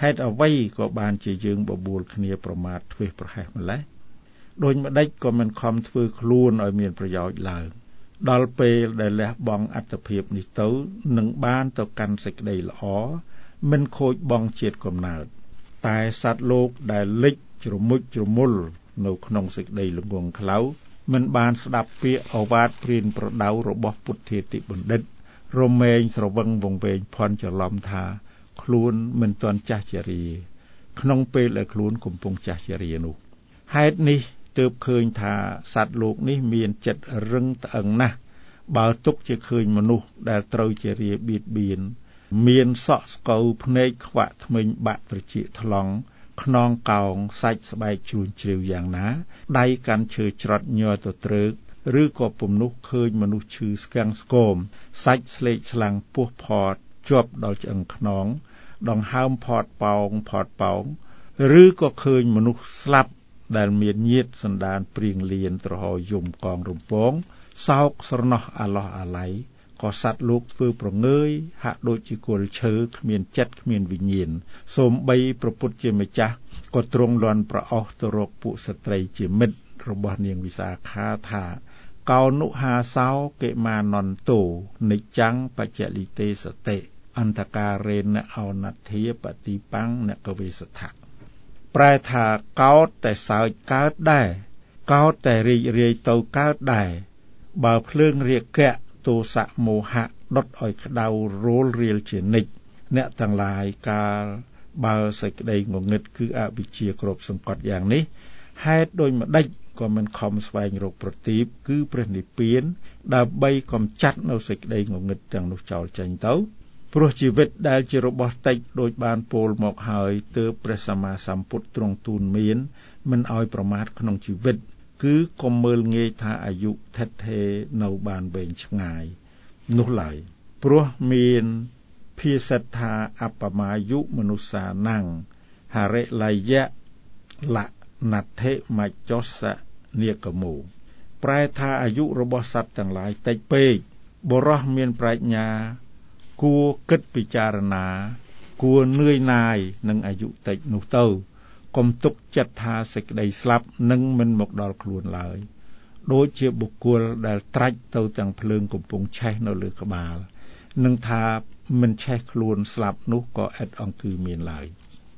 ហេតុអ្វីក៏បានជាយើងបបួលគ្នាប្រមាថធ្វេសប្រហែសម្ល៉េះដូចម្ដេចក៏មិនខំធ្វើខ្លួនឲ្យមានប្រយោជន៍ឡើងដល់ពេលដែលលះបង់អត្ថភាពនេះទៅនឹងបានទៅកាន់សេចក្តីល្អមិនខូចបង់ជាតិកំណើតតែសត្វលោកដែលលិចជ្រមុជជ្រមុលនៅក្នុងសេចក្តីល្ងង់ខ្លៅមិនបានស្ដាប់ពាក្យអវាទព្រានប្រដៅរបស់ពុទ្ធេតិបណ្ឌិតរមែងស្រវឹងវង្វេងភ័ន្តច្រឡំថាខ្លួនមិនទាន់ចាស់ជរាក្នុងពេលដែលខ្លួនកំពុងចាស់ជរានោះហេតុនេះទើបឃើញថាសត្វលោកនេះមានចិត្តរឹងត្អឹងណាស់បើទុកជាឃើញមនុស្សដែលត្រូវជរាបៀតបៀនមានសក់ស្កូវភ្នែកខ្វាក់ធ្មេញបាក់ត្រចៀកថ្លង់ខ្នងកោងសាច់ស្បែកជ្រួញជ្រាវយ៉ាងណាដៃកាន់ឈើច្រត់ញ័រទៅត្រើកឬក៏ពំនោះឃើញមនុស្សឈឺស្គាំងស្គមសាច់ស្លេកស្លាំងពោះផតជាប់ដល់ឆ្អឹងខ្នងដង្ហើមផតប៉ោងឬក៏ឃើញមនុស្សស្លាប់ដែលមានញាតិសន្តានព្រៀងលៀនត្រហយំកងរំពងសោកស្រណោះអាឡោះអាល័យក៏សត្វលោកធ្វើប្រងើយហាក់ដូចជាគល់ឈើគ្មានចិត្តគ្មានវិញ្ញាណសូម្បីព្រះពុទ្ធជាម្ចាស់ក៏ទ្រង់លន់ប្រអស់ទៅរកពួកស្ត្រីជាមិត្តរបស់នាងវិសាខាថាកោនុហាសោកេមានន្តោនិច្ចាំងបច្ចលិទេសតិអន្តការេណអនទ្ធាបតិបង្នកវេសថៈប្រែថាកោតតែសើចកើតដែរកោតតែរីករាយទៅកើតដែរបើភ្លើងរាគៈទោសៈមោហៈដុតឲ្យក្តៅរោលរៀលជានិច្ចអ្នកទាំងឡាយកាលបើសេចក្តីងងឹតគឺអវិជ្ជាគ្របសង្កត់យ៉ាងនេះហេតុដូចម្ដេចក៏មិនខំស្វែងរកប្រទីបគឺព្រះនិព្វានដើម្បីកំចាត់នៅសេចក្តីងងឹតទាំងនោះចោលចេញទៅព្រោះជីវិតដែលជារបស់តិចដូចបានពោលមកហើយទើបព្រះសម្មាសម្ពុទ្ធទ្រង់ទូលមានមិនឲ្យប្រមាថក្នុងជីវិតគឺកុំមើលងាយថាអាយុថិតថេរនៅបានវែងឆ្ងាយនោះឡើយព្រោះមានភាសិតថាអបមាយុមនុស្សានੰហរិលយៈលណដ្ឋិមច្ចស្សនិកមោប្រែថាអាយុរបស់សត្វទាំងឡាយតិចពេកបុរសមានប្រាជ្ញាគួរគិតពិចារណាគួរនឿយណាយនឹងអាយុតិចនោះទៅកុំទុកចិត្តថាសេចក្តីស្លាប់នឹងមិនមកដល់ខ្លួនឡើយដូចជាបុគ្គលដែលត្រាច់ទៅទាំងភ្លើងកំពុងឆេះនៅលើក្បាលនឹងថាមិនឆេះខ្លួនស្លាប់នោះក៏ឥតអង្គគឺមានឡើយ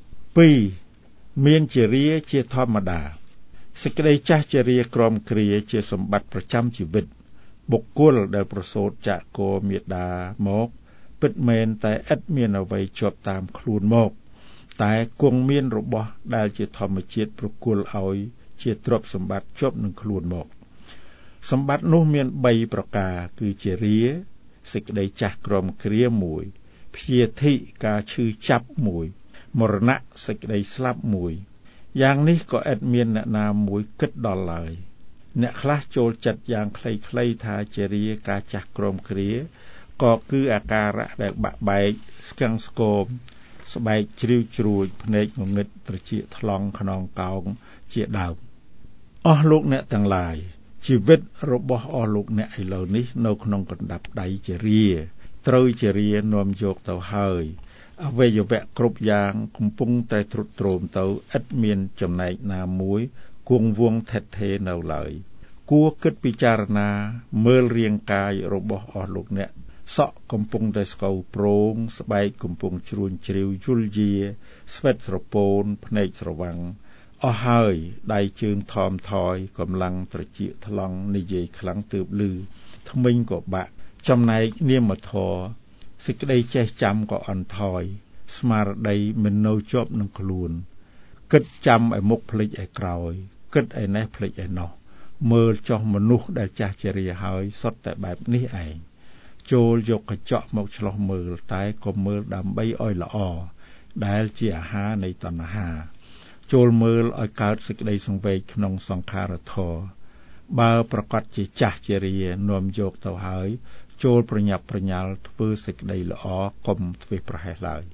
2. មានជារាជាធម្មតាសេចក្តីចាស់ជារាក្រមគ្រាជាសម្បត្តិប្រចាំជីវិតបុគ្គលដែលប្រសូតចាកគោមេដាមកពិតមែនតែឥតមានអ្វីជាប់តាមខ្លួនមកតែគង់មានរបស់ដែលជាធម្មជាតិប្រគល់ឲ្យជាទ្រព្យសម្បត្តិជាប់នឹងខ្លួនមកសម្បត្តិនោះមាន3ប្រការគឺជារាសេចក្តីចាស់ក្រមគ្រា1ព្យាធិការឈឺចាប់1មរណៈសេចក្តីស្លាប់1យ៉ាងនេះក៏ឥតមានអ្នកណាមួយគិតដល់ឡើយអ្នកខ្លះចូលចិត្តយ៉ាងខ្លីៗថាជារាការចាស់ក្រមគ្រាក៏គឺអាការៈដែលបាក់បែកស្គាំងស្គមស្បែកជ្រីវជ្រួញភ្នែកងងឹតត្រចៀកថ្លង់ខ្នងកោងជាដើមអស់លោកអ្នកទាំងឡាយជីវិតរបស់អស់លោកអ្នកឥឡូវនេះនៅក្នុងកណ្ដាប់ដៃជារាត្រូវជារានាំយកទៅហើយអវយវៈគ្រប់យ៉ាងកំពុងតែទ្រុឌទ្រោមទៅឥតមានចំណែកណាមួយគង់វង្សថិតថេរនៅឡើយគួរគិតពិចារណាមើលរាងកាយរបស់អស់លោកអ្នកសក់កំពុងតែស្កូវប្រងស្បែកកំពុងជ្រួញជ្រាវយល់យាស្វិតស្រពោនភ្នែកស្រវាំងអស់ហើយដៃជើងថមថយកម្លាំងត្រចៀកថ្លង់និយាយខ្លាំងទើបលឺធ្មេញក៏បាក់ចំណែកនាមធរសេចក្តីចេះចាំក៏អន់ថយស្មារតីមិននៅជាប់នឹងខ្លួនគិតចាំឲ្យមុខភ្លេចឲ្យក្រោយគិតឲ្យនេះភ្លេចឲ្យនោះមើលចោះមនុស្សដែលចាស់ជរាហើយសុទ្ធតែបែបនេះឯងចូលយកកញ្ចក់មកឆ្លោះមើលតែក៏មើលដើម្បីឲ្យល្អដែលជាអាហារនៃតណ្ហាចូលមើលឲ្យកើតសេចក្តីសង្វេគក្នុងសង្ខារធម៌បើប្រកាសជាចាស់ជារានាំយកទៅហើយចូលប្រញាប់ប្រញាល់ធ្វើសេចក្តីល្អកុំធ្វេសប្រហែសឡើយ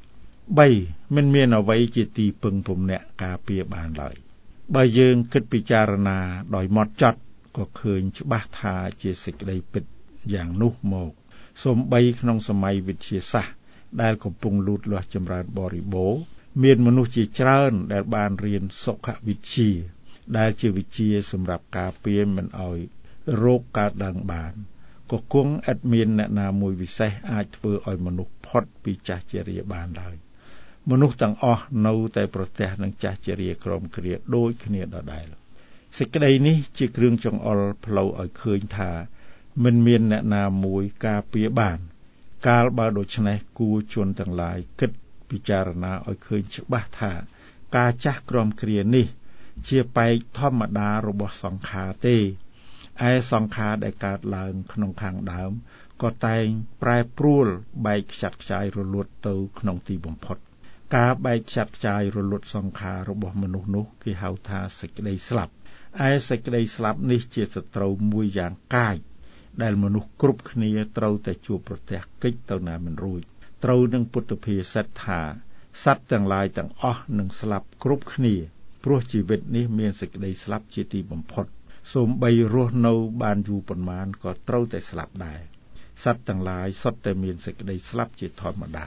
3. មិនមានអ្វីជាទីពឹងពំនាក់ការពារបានឡើយបើយើងគិតពិចារណាដោយហ្មត់ចត់ក៏ឃើញច្បាស់ថាជាសេចក្តីពិតយ៉ាងនោះមកសូម្បីក្នុងសម័យវិទ្យាសាស្ត្រដែលកំពុងលូតលាស់ចម្រើនបរិបូរណ៍មានមនុស្សជាច្រើនដែលបានរៀនសុខវិជ្ជាដែលជាវិជ្ជាសម្រាប់ការពារមិនឲ្យរោគកើតឡើងបានក៏គង់ឥតមានអ្នកណាមួយវិសេសអាចធ្វើឲ្យមនុស្សផុតពីចាស់ជរាបានឡើយមនុស្សទាំងអស់នៅតែប្រទះនឹងចាស់ជរាក្រមគ្រាដូចគ្នាដដែលសេចក្តីនេះជាគ្រឿងចង្អុលផ្លូវឲ្យឃើញថាមិនមានអ្នកណាមួយការពារបានកាលបើដូច្នេះគួរជនទាំងឡាយគិតពិចារណាឲ្យឃើញច្បាស់ថាការចាស់ក្រមគ្រានេះជាបែកធម្មតារបស់សង្ខារទេឯសង្ខារដែលកើតឡើងក្នុងខាងដើមក៏តែងប្រែប្រួលបែកខ្ចាត់ខ្ចាយរលត់ទៅក្នុងទីបំផុតការបែកខ្ចាត់ខ្ចាយរលត់សង្ខាររបស់មនុស្សនោះគេហៅថាសេចក្តីស្លាប់ឯសេចក្តីស្លាប់នេះជាសត្រូវមួយយ៉ាងកាចដែលមនុស្សគ្រប់គ្នាត្រូវតែជួបប្រទះកិច្ចទៅណាមិនរួចត្រូវនឹងពុទ្ធភាសិតថាសត្វទាំងឡាយទាំងអស់នឹងស្លាប់គ្រប់គ្នាព្រោះជីវិតនេះមានសេចក្តីស្លាប់ជាទីបំផុតសូម្បីរស់នៅបានយូរប៉ុន្មានក៏ត្រូវតែស្លាប់ដែរសត្វទាំងឡាយសុទ្ធតែមានសេចក្តីស្លាប់ជាធម្មតា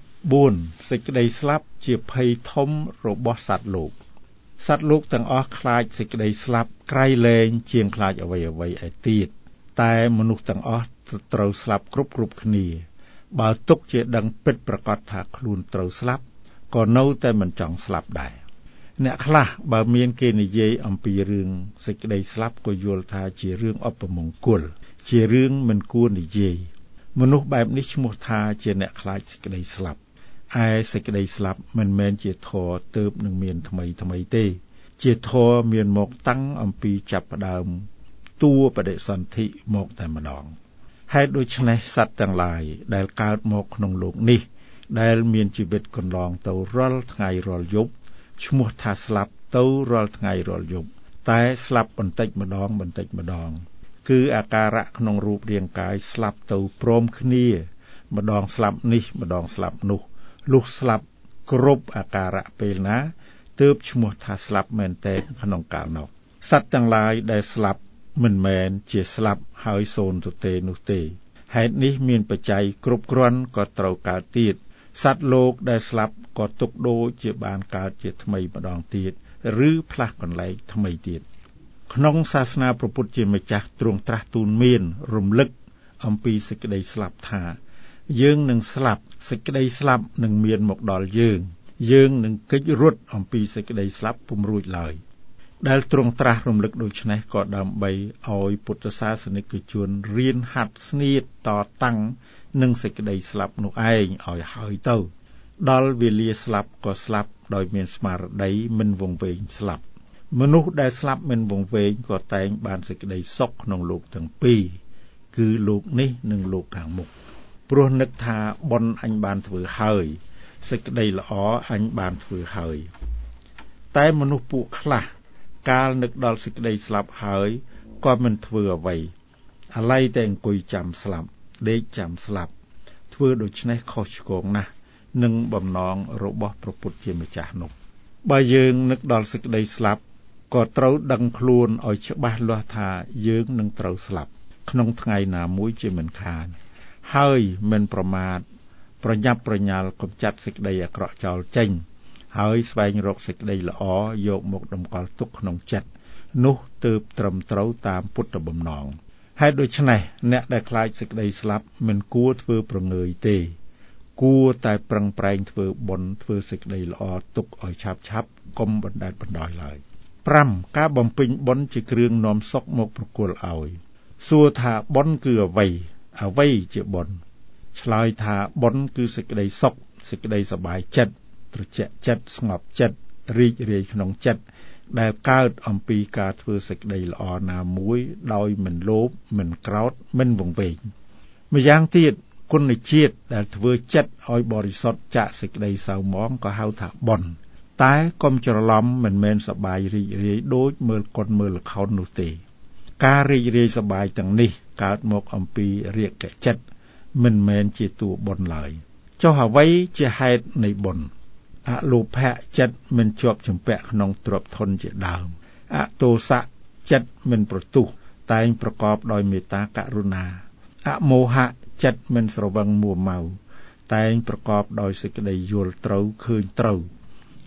4. សេចក្តីស្លាប់ជាភ័យធំរបស់សត្វលោកទាំងអស់ខ្លាចសេចក្តីស្លាប់ក្រៃលែងជាងខ្លាចអ្វីៗឯទៀតតែមនុស្សទាំងអស់ត្រូវស្លាប់គ្រប់គ្នាបើទុកជាដឹងពិតប្រាកដថាខ្លួនត្រូវស្លាប់ក៏នៅតែមិនចង់ស្លាប់ដែរអ្នកខ្លះបើមានគេនិយាយអំពីរឿងសេចក្តីស្លាប់ក៏យល់ថាជារឿងអពមង្គលជារឿងមិនគួរនិយាយមនុស្សបែបនេះឈ្មោះថាជាអ្នកខ្លាចសេចក្តីស្លាប់ឯសេចក្តីស្លាប់មិនមែនជាធម៌ទើបនឹងមានថ្មីទេជាធម៌មានមកតាំងអំពីចាប់ផ្ដើមតួបដិសន្ធិមកតែម្ដងហេតុដូច្នេះសត្វទាំងឡាយដែលកើតមកក្នុងលោកនេះដែលមានជីវិតកន្លងទៅរាល់ថ្ងៃរាល់យប់ឈ្មោះថាស្លាប់ទៅរាល់ថ្ងៃរាល់យប់តែស្លាប់បន្តិចម្ដងគឺអាការៈក្នុងរូបរាងកាយស្លាប់ទៅព្រមគ្នាម្ដងស្លាប់នេះម្ដងស្លាប់នោះលុះស្លាប់គ្រប់អាការៈពេលណាទើបឈ្មោះថាស្លាប់មែនទែនក្នុងកាលនោះសត្វទាំងឡាយដែលស្លាប់មិនមែនជាស្លាប់ហើយសូន្យទៅទេនោះទេហេតុនេះមានបច្ច័យគ្រប់គ្រាន់ក៏ត្រូវកើតទៀតសត្វលោកដែលស្លាប់ក៏ទុកដូចជាបានកើតជាថ្មីម្ដងទៀតឬផ្លាស់កន្លែងថ្មីទៀតក្នុងសាសនាព្រះពុទ្ធជាម្ចាស់ទ្រង់ត្រាស់ទូនមានរំលឹកអំពីសេចក្តីស្លាប់ថាយើងនឹងស្លាប់សេចក្តីស្លាប់នឹងមានមកដល់យើងនឹងគេចរត់អំពីសេចក្តីស្លាប់ពុំរួចឡើយដែលទ្រង់ត្រាស់រំលឹកដូច្នេះក៏ដើម្បីឲ្យពុទ្ធសាសនិកជនរៀនហាត់ស្នៀតតតាំងនឹងសេចក្តីស្លាប់នោះឯងឲ្យហើយទៅដល់វេលាស្លាប់ក៏ស្លាប់ដោយមានស្មារតីមិនវង្វេងស្លាប់មនុស្សដែលស្លាប់មិនវង្វេងក៏តែងបានសេចក្តីសុខក្នុងលោកទាំងពីរគឺលោកនេះនិងលោកខាងមុខព្រោះនឹកថាបុណ្យអញបានធ្វើហើយសេចក្តីល្អអញបានធ្វើហើយតែមនុស្សពួកខ្លះកាលនឹកដល់សេចក្តីស្លាប់ហើយក៏មិនធ្វើអ្វីអាឡ័យតែអង្គុយចាំស្លាប់ដេកចាំស្លាប់ធ្វើដូច្នេះខុសឆ្គងណាស់នឹងបំណងរបស់ព្រះពុទ្ធជាម្ចាស់នោះបើយើងនឹកដល់សេចក្តីស្លាប់ក៏ត្រូវដឹងខ្លួនឲ្យច្បាស់លាស់ថាយើងនឹងត្រូវស្លាប់ក្នុងថ្ងៃណាមួយជាមិនខានហើយមិនប្រមាទប្រញាប់ប្រញាល់កំចាត់សេចក្តីអាក្រក់ចោលចេញហើយស្វែងរកសេចក្តីល្អយកមកតម្កល់ទុកក្នុងចិត្តនោះទើបត្រឹមត្រូវតាមពុទ្ធបំណងហេតុដូច្នេះអ្នកដែលខ្លាចសេចក្តីស្លាប់មិនគួរធ្វើប្រងើយទេគួរតែប្រឹងប្រែងធ្វើបុណ្យធ្វើសេចក្តីល្អទុកឲ្យឆាប់កុំបណ្តែតបណ្ដោយឡើយ 5. ការបំពេញបុណ្យជាគ្រឿងនាំសុខមកប្រគល់ឲ្យសួរថាបុណ្យគឺអ្វីជាបុណ្យឆ្លើយថាបុណ្យគឺសេចក្តីសុខសេចក្តីសប្បាយចិត្តត្រជាក់ចិត្តស្ងប់ចិត្តរីករាយក្នុងចិត្តដែលកើតអំពីការធ្វើសេចក្តីល្អណាមួយដោយមិនលោភមិនក្រោធមិនវង្វេងម្យ៉ាងទៀតគុណជាតិដែលធ្វើចិត្តឲ្យបរិសុទ្ធចាកសេចក្តីសៅហ្មងក៏ហៅថាបុណ្យតែកុំច្រឡំមិនមែនសប្បាយរីករាយដូចមើលកុនមើលល្ខោននោះទេការរីករាយសប្បាយទាំងនេះកើតមកអំពីរាគចិត្តមិនមែនជាតួបុណ្យឡើយចុះអ្វីជាហេតុនៃបុណ្យអលោភៈចិត្តមិនជាប់ជំពាក់ក្នុងទ្រព្យធនជាដើមអទោសៈចិត្តមិនប្រទុះតែងប្រកបដោយមេត្តាករុណាអមោហៈចិត្តមិនស្រវឹងមួម៉ៅតែងប្រកបដោយសេចក្តីយល់ត្រូវឃើញត្រូវ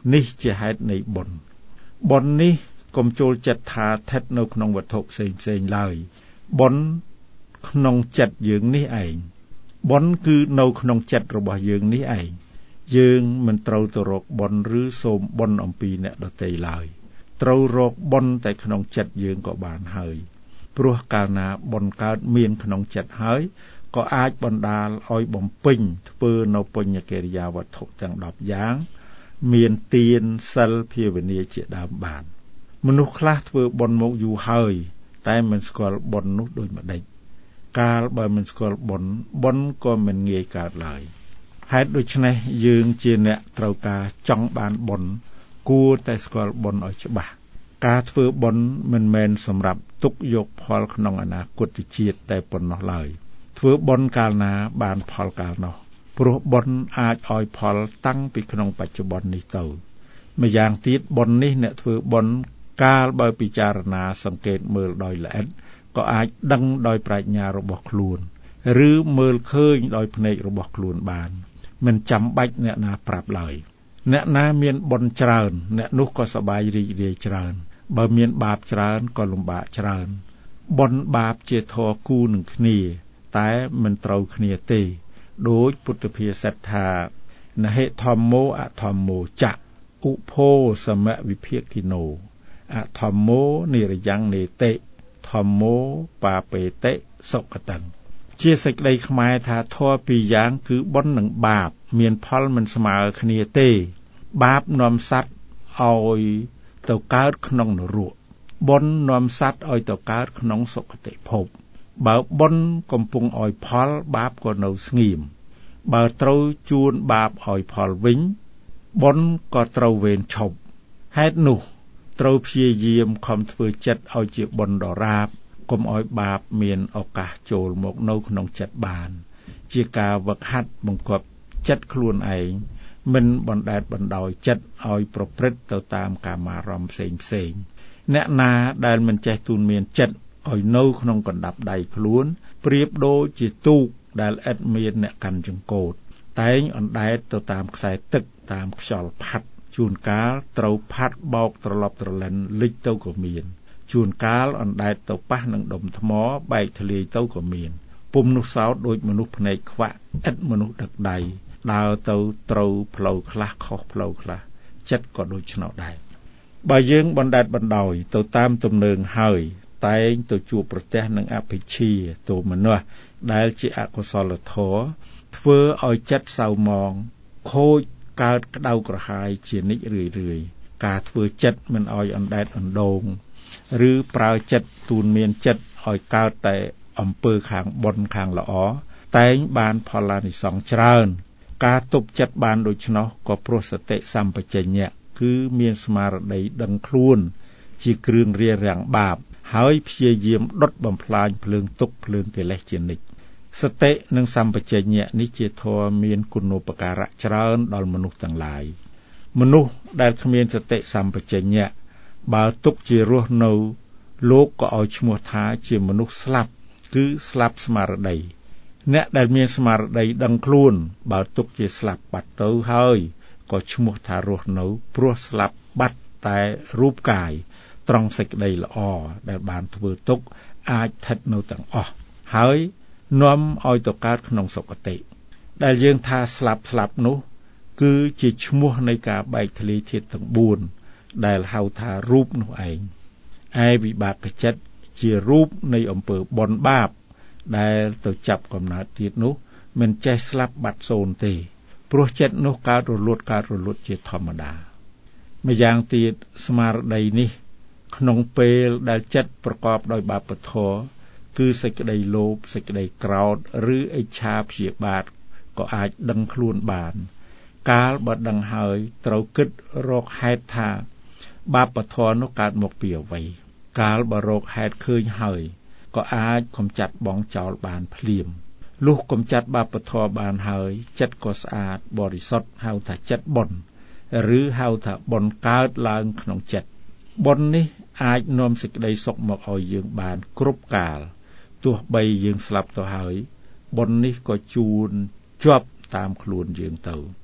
នេះជាហេតុនៃបុណ្យនេះកុំចូលចិត្តថាស្ថិតនៅក្នុងវត្ថុផ្សេងៗឡើយបុណ្យក្នុងចិត្តយើងនេះឯងបុណ្យគឺនៅក្នុងចិត្តរបស់យើងនេះឯងយើងមិនត្រូវទៅរកបុណ្យឬសូមបុណ្យអំពីអ្នកដទៃឡើយត្រូវរកបុណ្យតែក្នុងចិត្តយើងក៏បានហើយព្រោះកាលណាបុណ្យកើតមានក្នុងចិត្តហើយក៏អាចបណ្ដាលឲ្យបំពេញធ្វើនៅពុញ្ញកិរិយាវត្ថុទាំង10យ៉ាងមានទានសិលភាវនាជាដើមបានមនុស្សខ្លះធ្វើបុណ្យមកយូរហើយតែមិនស្គាល់បុណ្យនោះដូចម្ដេចកាលបើមិនស្គាល់បុណ្យក៏មិនងាយកើតឡើយហេតុដូច្នេះយើងជាអ្នកត្រូវការចង់បានបុណ្យគួរតែស្គាល់បុណ្យឲ្យច្បាស់ការធ្វើបុណ្យមិនមែនសម្រាប់ទុកយកផលក្នុងអនាគតជាតិតែប៉ុណ្ណោះឡើយធ្វើបុណ្យកាលណាបានផលកាលនោះព្រោះបុណ្យអាចឲ្យផលតាំងពីក្នុងបច្ចុប្បន្ននេះទៅម្យ៉ាងទៀតបុណ្យនេះអ្នកធ្វើបុណ្យកាលបើពិចារណាសង្កេតមើលដោយល្អិតក៏អាចដឹងដោយប្រាជ្ញារបស់ខ្លួនឬមើលឃើញដោយភ្នែករបស់ខ្លួនបានមិនចាំបាច់អ្នកណាប្រាប់ឡើយអ្នកណាមានបុណ្យច្រើនអ្នកនោះក៏សប្បាយរីករាយច្រើនបើមានបាបច្រើនក៏លំបាកច្រើនបុណ្យបាបជាធម៌គូនឹងគ្នាតែមិនត្រូវគ្នាទេដោយពុទ្ធភាសិតថានហិធម្មោអធម្មោចៈឧភោសមវិភាគិណោអធម្មោនិរយ៉ាងនេតិធម្មោបាបេតិសុគតੰជាសេចក្តីខ្មែរថាធម៌ពីរយ៉ាងគឺបុណ្យនិងបាបមានផលមិនស្មើគ្នាទេបាបនាំសត្វឲ្យទៅកើតក្នុងនរកបុណ្យនាំសត្វឲ្យទៅកើតក្នុងសុគតិភពបើបុណ្យកំពុងឲ្យផលបាបក៏នៅស្ងៀមបើត្រូវជួនបាបឲ្យផលវិញបុណ្យក៏ត្រូវវេនឈប់ហេតុនោះត្រូវព្យាយាមខំធ្វើចិត្តឲ្យជាបុណ្យដរាបកុំឲ្យបាបមានឱកាសចូលមកនៅក្នុងចិត្តបានជាការវឹកហាត់បង្គាប់ចិត្តខ្លួនឯងមិនបណ្ដែតបណ្ដោយចិត្តឲ្យប្រព្រឹត្តទៅតាមកាមារម្មណ៍ផ្សេងអ្នកណាដែលមិនចេះទូនមានចិត្តឲ្យនៅក្នុងកណ្ដាប់ដៃខ្លួនប្រៀបដូចជាទូកដែលឥតមានអ្នកកាន់ចង្កូតតែងអណ្ដែតទៅតាមខ្សែទឹកតាមខ្យល់ផាត់ជួនកាលត្រូវផាត់បោកត្រឡប់ត្រឡិនលិចទៅក៏មានជួនកាលអណ្ដែតទៅប៉ះនឹងដុំថ្មបែកធ្លាយទៅក៏មានពុំនោះសោតដូចមនុស្សភ្នែកខ្វាក់ឥតមនុស្សដឹកដៃដើរទៅត្រូវផ្លូវខ្លះខុសផ្លូវខ្លះចិត្តក៏ដូចឆ្នោតដែរបើយើងបណ្ដែតបណ្ដោយទៅតាមទំនើងហើយតែងទៅជួបប្រទះនឹងអភិជ្ជាទោមនស្សដែលជាអកុសលធម៌ធ្វើឲ្យចិត្តសៅមងខូចកើតក្តៅក្រហាយជានិច្ចរឿយការធ្វើចិត្តមិនឲ្យអណ្ដែតអណ្ដូងឬប្រើចិត្តទូនមានចិត្តឲ្យកើតតែអំពើខាងបុណ្យខាងល្អតែងបានផលអានិសង្សច្រើនការទប់ចិត្តបានដូច្នោះក៏ព្រោះសតិសម្បជញ្ញៈគឺមានស្មារតីដឹងខ្លួនជាគ្រឿងរារាំងបាបហើយព្យាយាមដុតបំផ្លាញភ្លើងទុក្ខភ្លើងកិលេសជានិច្ចសតិនិងសម្បជញ្ញៈនេះជាធម៌មានគុណូបការៈច្រើនដល់មនុស្សទាំងឡាយមនុស្សដែលគ្មានសតិសម្បជញ្ញៈបើទុកជារស់នៅលោកក៏ឲ្យឈ្មោះថាជាមនុស្សស្លាប់គឺស្លាប់ស្មារតីអ្នកដែលមានស្មារតីដឹងខ្លួនបើទុកជាស្លាប់បាត់ទៅហើយក៏ឈ្មោះថារស់នៅព្រោះស្លាប់បាត់តែរូបកាយត្រង់សេចក្តីល្អដែលបានធ្វើទុកអាចស្ថិតនៅទាំងអស់ហើយនាំឲ្យទៅកើតក្នុងសុគតិដែលយើងថាស្លាប់នោះគឺជាឈ្មោះនៃការបែកធ្លាយធាតុទាំង4ដែលហៅថារូបនោះឯងឯវិបាកចិត្តជារូបនៃអំពើបុណ្យបាបដែលទៅចាប់កំណើតទៀតនោះមិនចេះស្លាប់បាត់សូន្យទេព្រោះចិត្តនោះកើតរលត់ជាធម្មតាម្យ៉ាងទៀតស្មារតីនេះក្នុងពេលដែលចិត្តប្រកបដោយបាបធម៌គឺសេចក្តីលោភសេចក្តីក្រោធឬអិច្ឆាព្យាបាទក៏អាចដឹងខ្លួនបានកាលបើដឹងហើយត្រូវគិតរកហេតុថាបាបធម៌នោះកើតមកពីអ្វីកាលបើរកហេតុឃើញហើយក៏អាចកំចាត់បងចោលបានភ្លាមលុះកំចាត់បាបធម៌បានហើយចិត្តក៏ស្អាតបរិសុទ្ធហៅថាចិត្តបុណ្យឬហៅថាបុណ្យកើតឡើងក្នុងចិត្តបុណ្យនេះអាចនាំសេចក្តីសុខមកឲ្យយើងបានគ្រប់កាលទោះបីយើងស្លាប់ទៅហើយបុណ្យនេះក៏ជួនជាប់តាមខ្លួនយើងទៅ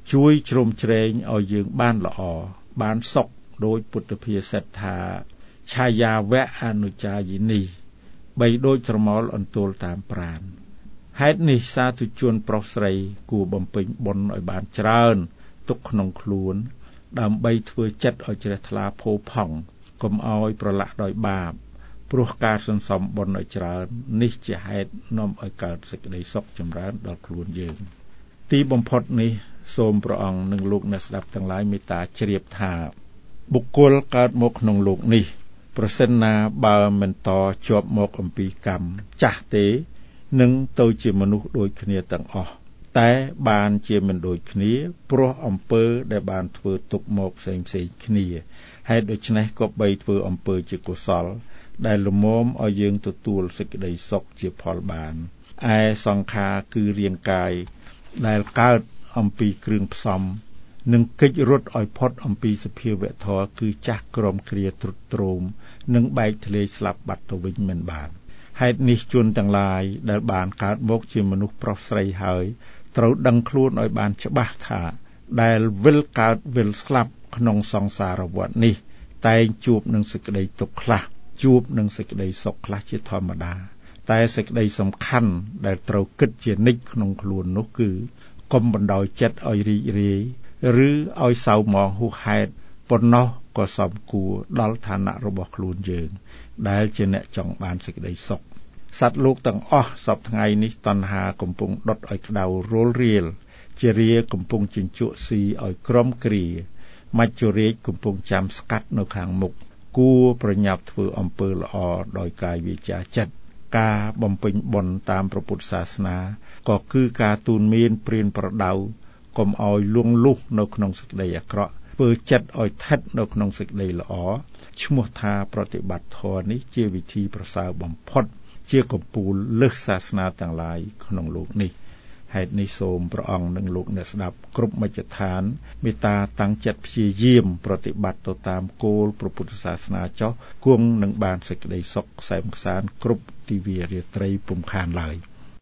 ជួយជ្រោមជ្រែងឲ្យយើងបានល្អបានសុខដោយពុទ្ធភាសិតថាឆាយាវៈអនុចាយិនីបីដូចស្រមោលអន្ទោលតាមប្រាណហេតុនេះសាធុជនប្រុសស្រីគួរបំពេញបុណ្យឲ្យបានច្រើនទុកក្នុងខ្លួនដើម្បីធ្វើចិត្តឲ្យជ្រះថ្លាផូរផង់កុំឲ្យប្រឡាក់ដោយបាបព្រោះការសន្សំបុណ្យឲ្យច្រើននេះជាហេតុនាំឲ្យកើតសេចក្តីសុខចម្រើនដល់ខ្លួនយើងទីបំផុតនេះសូមព្រះអង្គនិងលោកអ្នកស្ដាប់ទាំងឡាយមេត្តាជ្រាបថាបុគ្គលកើតមកក្នុងលោកនេះប្រសិនណាបើមិនតជាប់មកអំពីកម្មចាស់ទេនឹងទៅជាមនុស្សដូចគ្នាទាំងអស់តែបានជាមិនដូចគ្នាព្រោះអំពើដែលបានធ្វើទុកមកផ្សេងៗគ្នាហេតុដូច្នេះក៏បីធ្វើអំពើជាកុសលដែលលមមឲ្យយើងទទួលសេចក្តីសុខជាផលបានឯសង្ខារគឺរាងកាយដែលកើតអំពីគ្រឿងផ្សំនឹងកិច្ចរត់ឲ្យផុតអំពីសភាវៈធម៌គឺចាស់ក្រមគ្រាទ្រុឌទ្រោមនិងបែកធ្លាយស្លាប់បាត់ទៅវិញមិនបានហេតុនេះជនទាំងឡាយដែលបានកើតមកជាមនុស្សប្រុសស្រីហើយត្រូវដឹងខ្លួនឲ្យបានច្បាស់ថាដែលវិលកើតវិលស្លាប់ក្នុងសង្សារវដ្តនេះតែងជួបនឹងសេចក្តីទុក្ខខ្លះជួបនឹងសេចក្តីសុខខ្លះជាធម្មតាតែសេចក្តីសំខាន់ដែលត្រូវគិតជានិច្ចក្នុងខ្លួននោះគឺកុំបណ្ដោយចិត្តឲ្យរីករាយឬឲ្យសៅហ្មងហួសហេតុប៉ុណ្ណោះក៏សមគួរដល់ឋានៈរបស់ខ្លួនយើងដែលជាអ្នកចង់បានសេចក្តីសុខសត្វលោកទាំងអស់សពថ្ងៃនេះតណ្ហាកំពុងដុតឲ្យក្តៅរលរៀលជារាកំពុងជញ្ជក់ស៊ីឲ្យក្រំគ្រាមច្ចុរាជកំពុងចាំស្កាត់នៅខាងមុខគួរប្រញាប់ធ្វើអំពើល្អដោយកាយវាចាចិត្តការបំពេញបុណ្យតាមព្រះពុទ្ធសាសនាក៏គឺការទូនមានព្រានប្រដៅកុំឲ្យលួងលុះនៅក្នុងសេចក្តីអាក្រក់ធ្វើចិត្តឲ្យថិតនៅក្នុងសេចក្តីល្អឈ្មោះថាប្រតិបត្តិធម៌នេះជាវិធីប្រសើរបំផុតជាកំពូលលើសសាសនាទាំងឡាយក្នុងលោកនេះហេតុនេះសូមព្រះអង្គនិងលោកអ្នកស្ដាប់គ្រប់មជ្ឈដ្ឋានមេត្តាតាំងចិត្តព្យាយាមប្រតិបត្តិទៅតាមគោលព្រះពុទ្ធសាសនាចុះគង់នឹងបានសេចក្តីសុខក្សែមក្សាន្តគ្រប់ទិវារាត្រីពុំខានឡើយ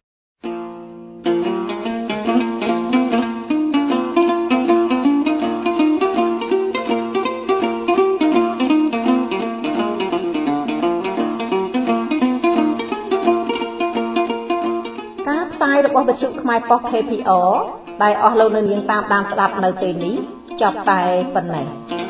របស់វិទ្យុខ្មែរប៉ុស KPR ដែលអស់លោកនៅនាងតាមដានស្ដាប់នៅពេលនេះចប់តែប៉ុណ្ណេះ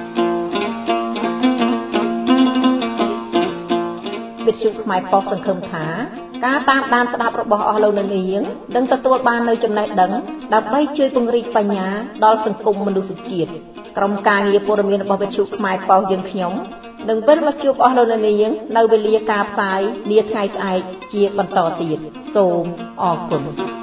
វិទ្យុខ្មែរប៉ុសសង្ឃឹមថាការតាមដានស្ដាប់របស់អស់លោកនៅនាងនឹងទទួលបាននូវចំណេះដឹងដើម្បីជួយពង្រីកបញ្ញាដល់សង្គមមនុស្សជាតិក្រុមការងារព័ត៌មានរបស់វិទ្យុខ្មែរប៉ុសយើងខ្ញុំនឹងវិលមកជួបអស់លោកនៅនាងនៅវេលាការផ្សាយនាថ្ងៃស្អែកជាបន្តទៀតសូមអរគុណ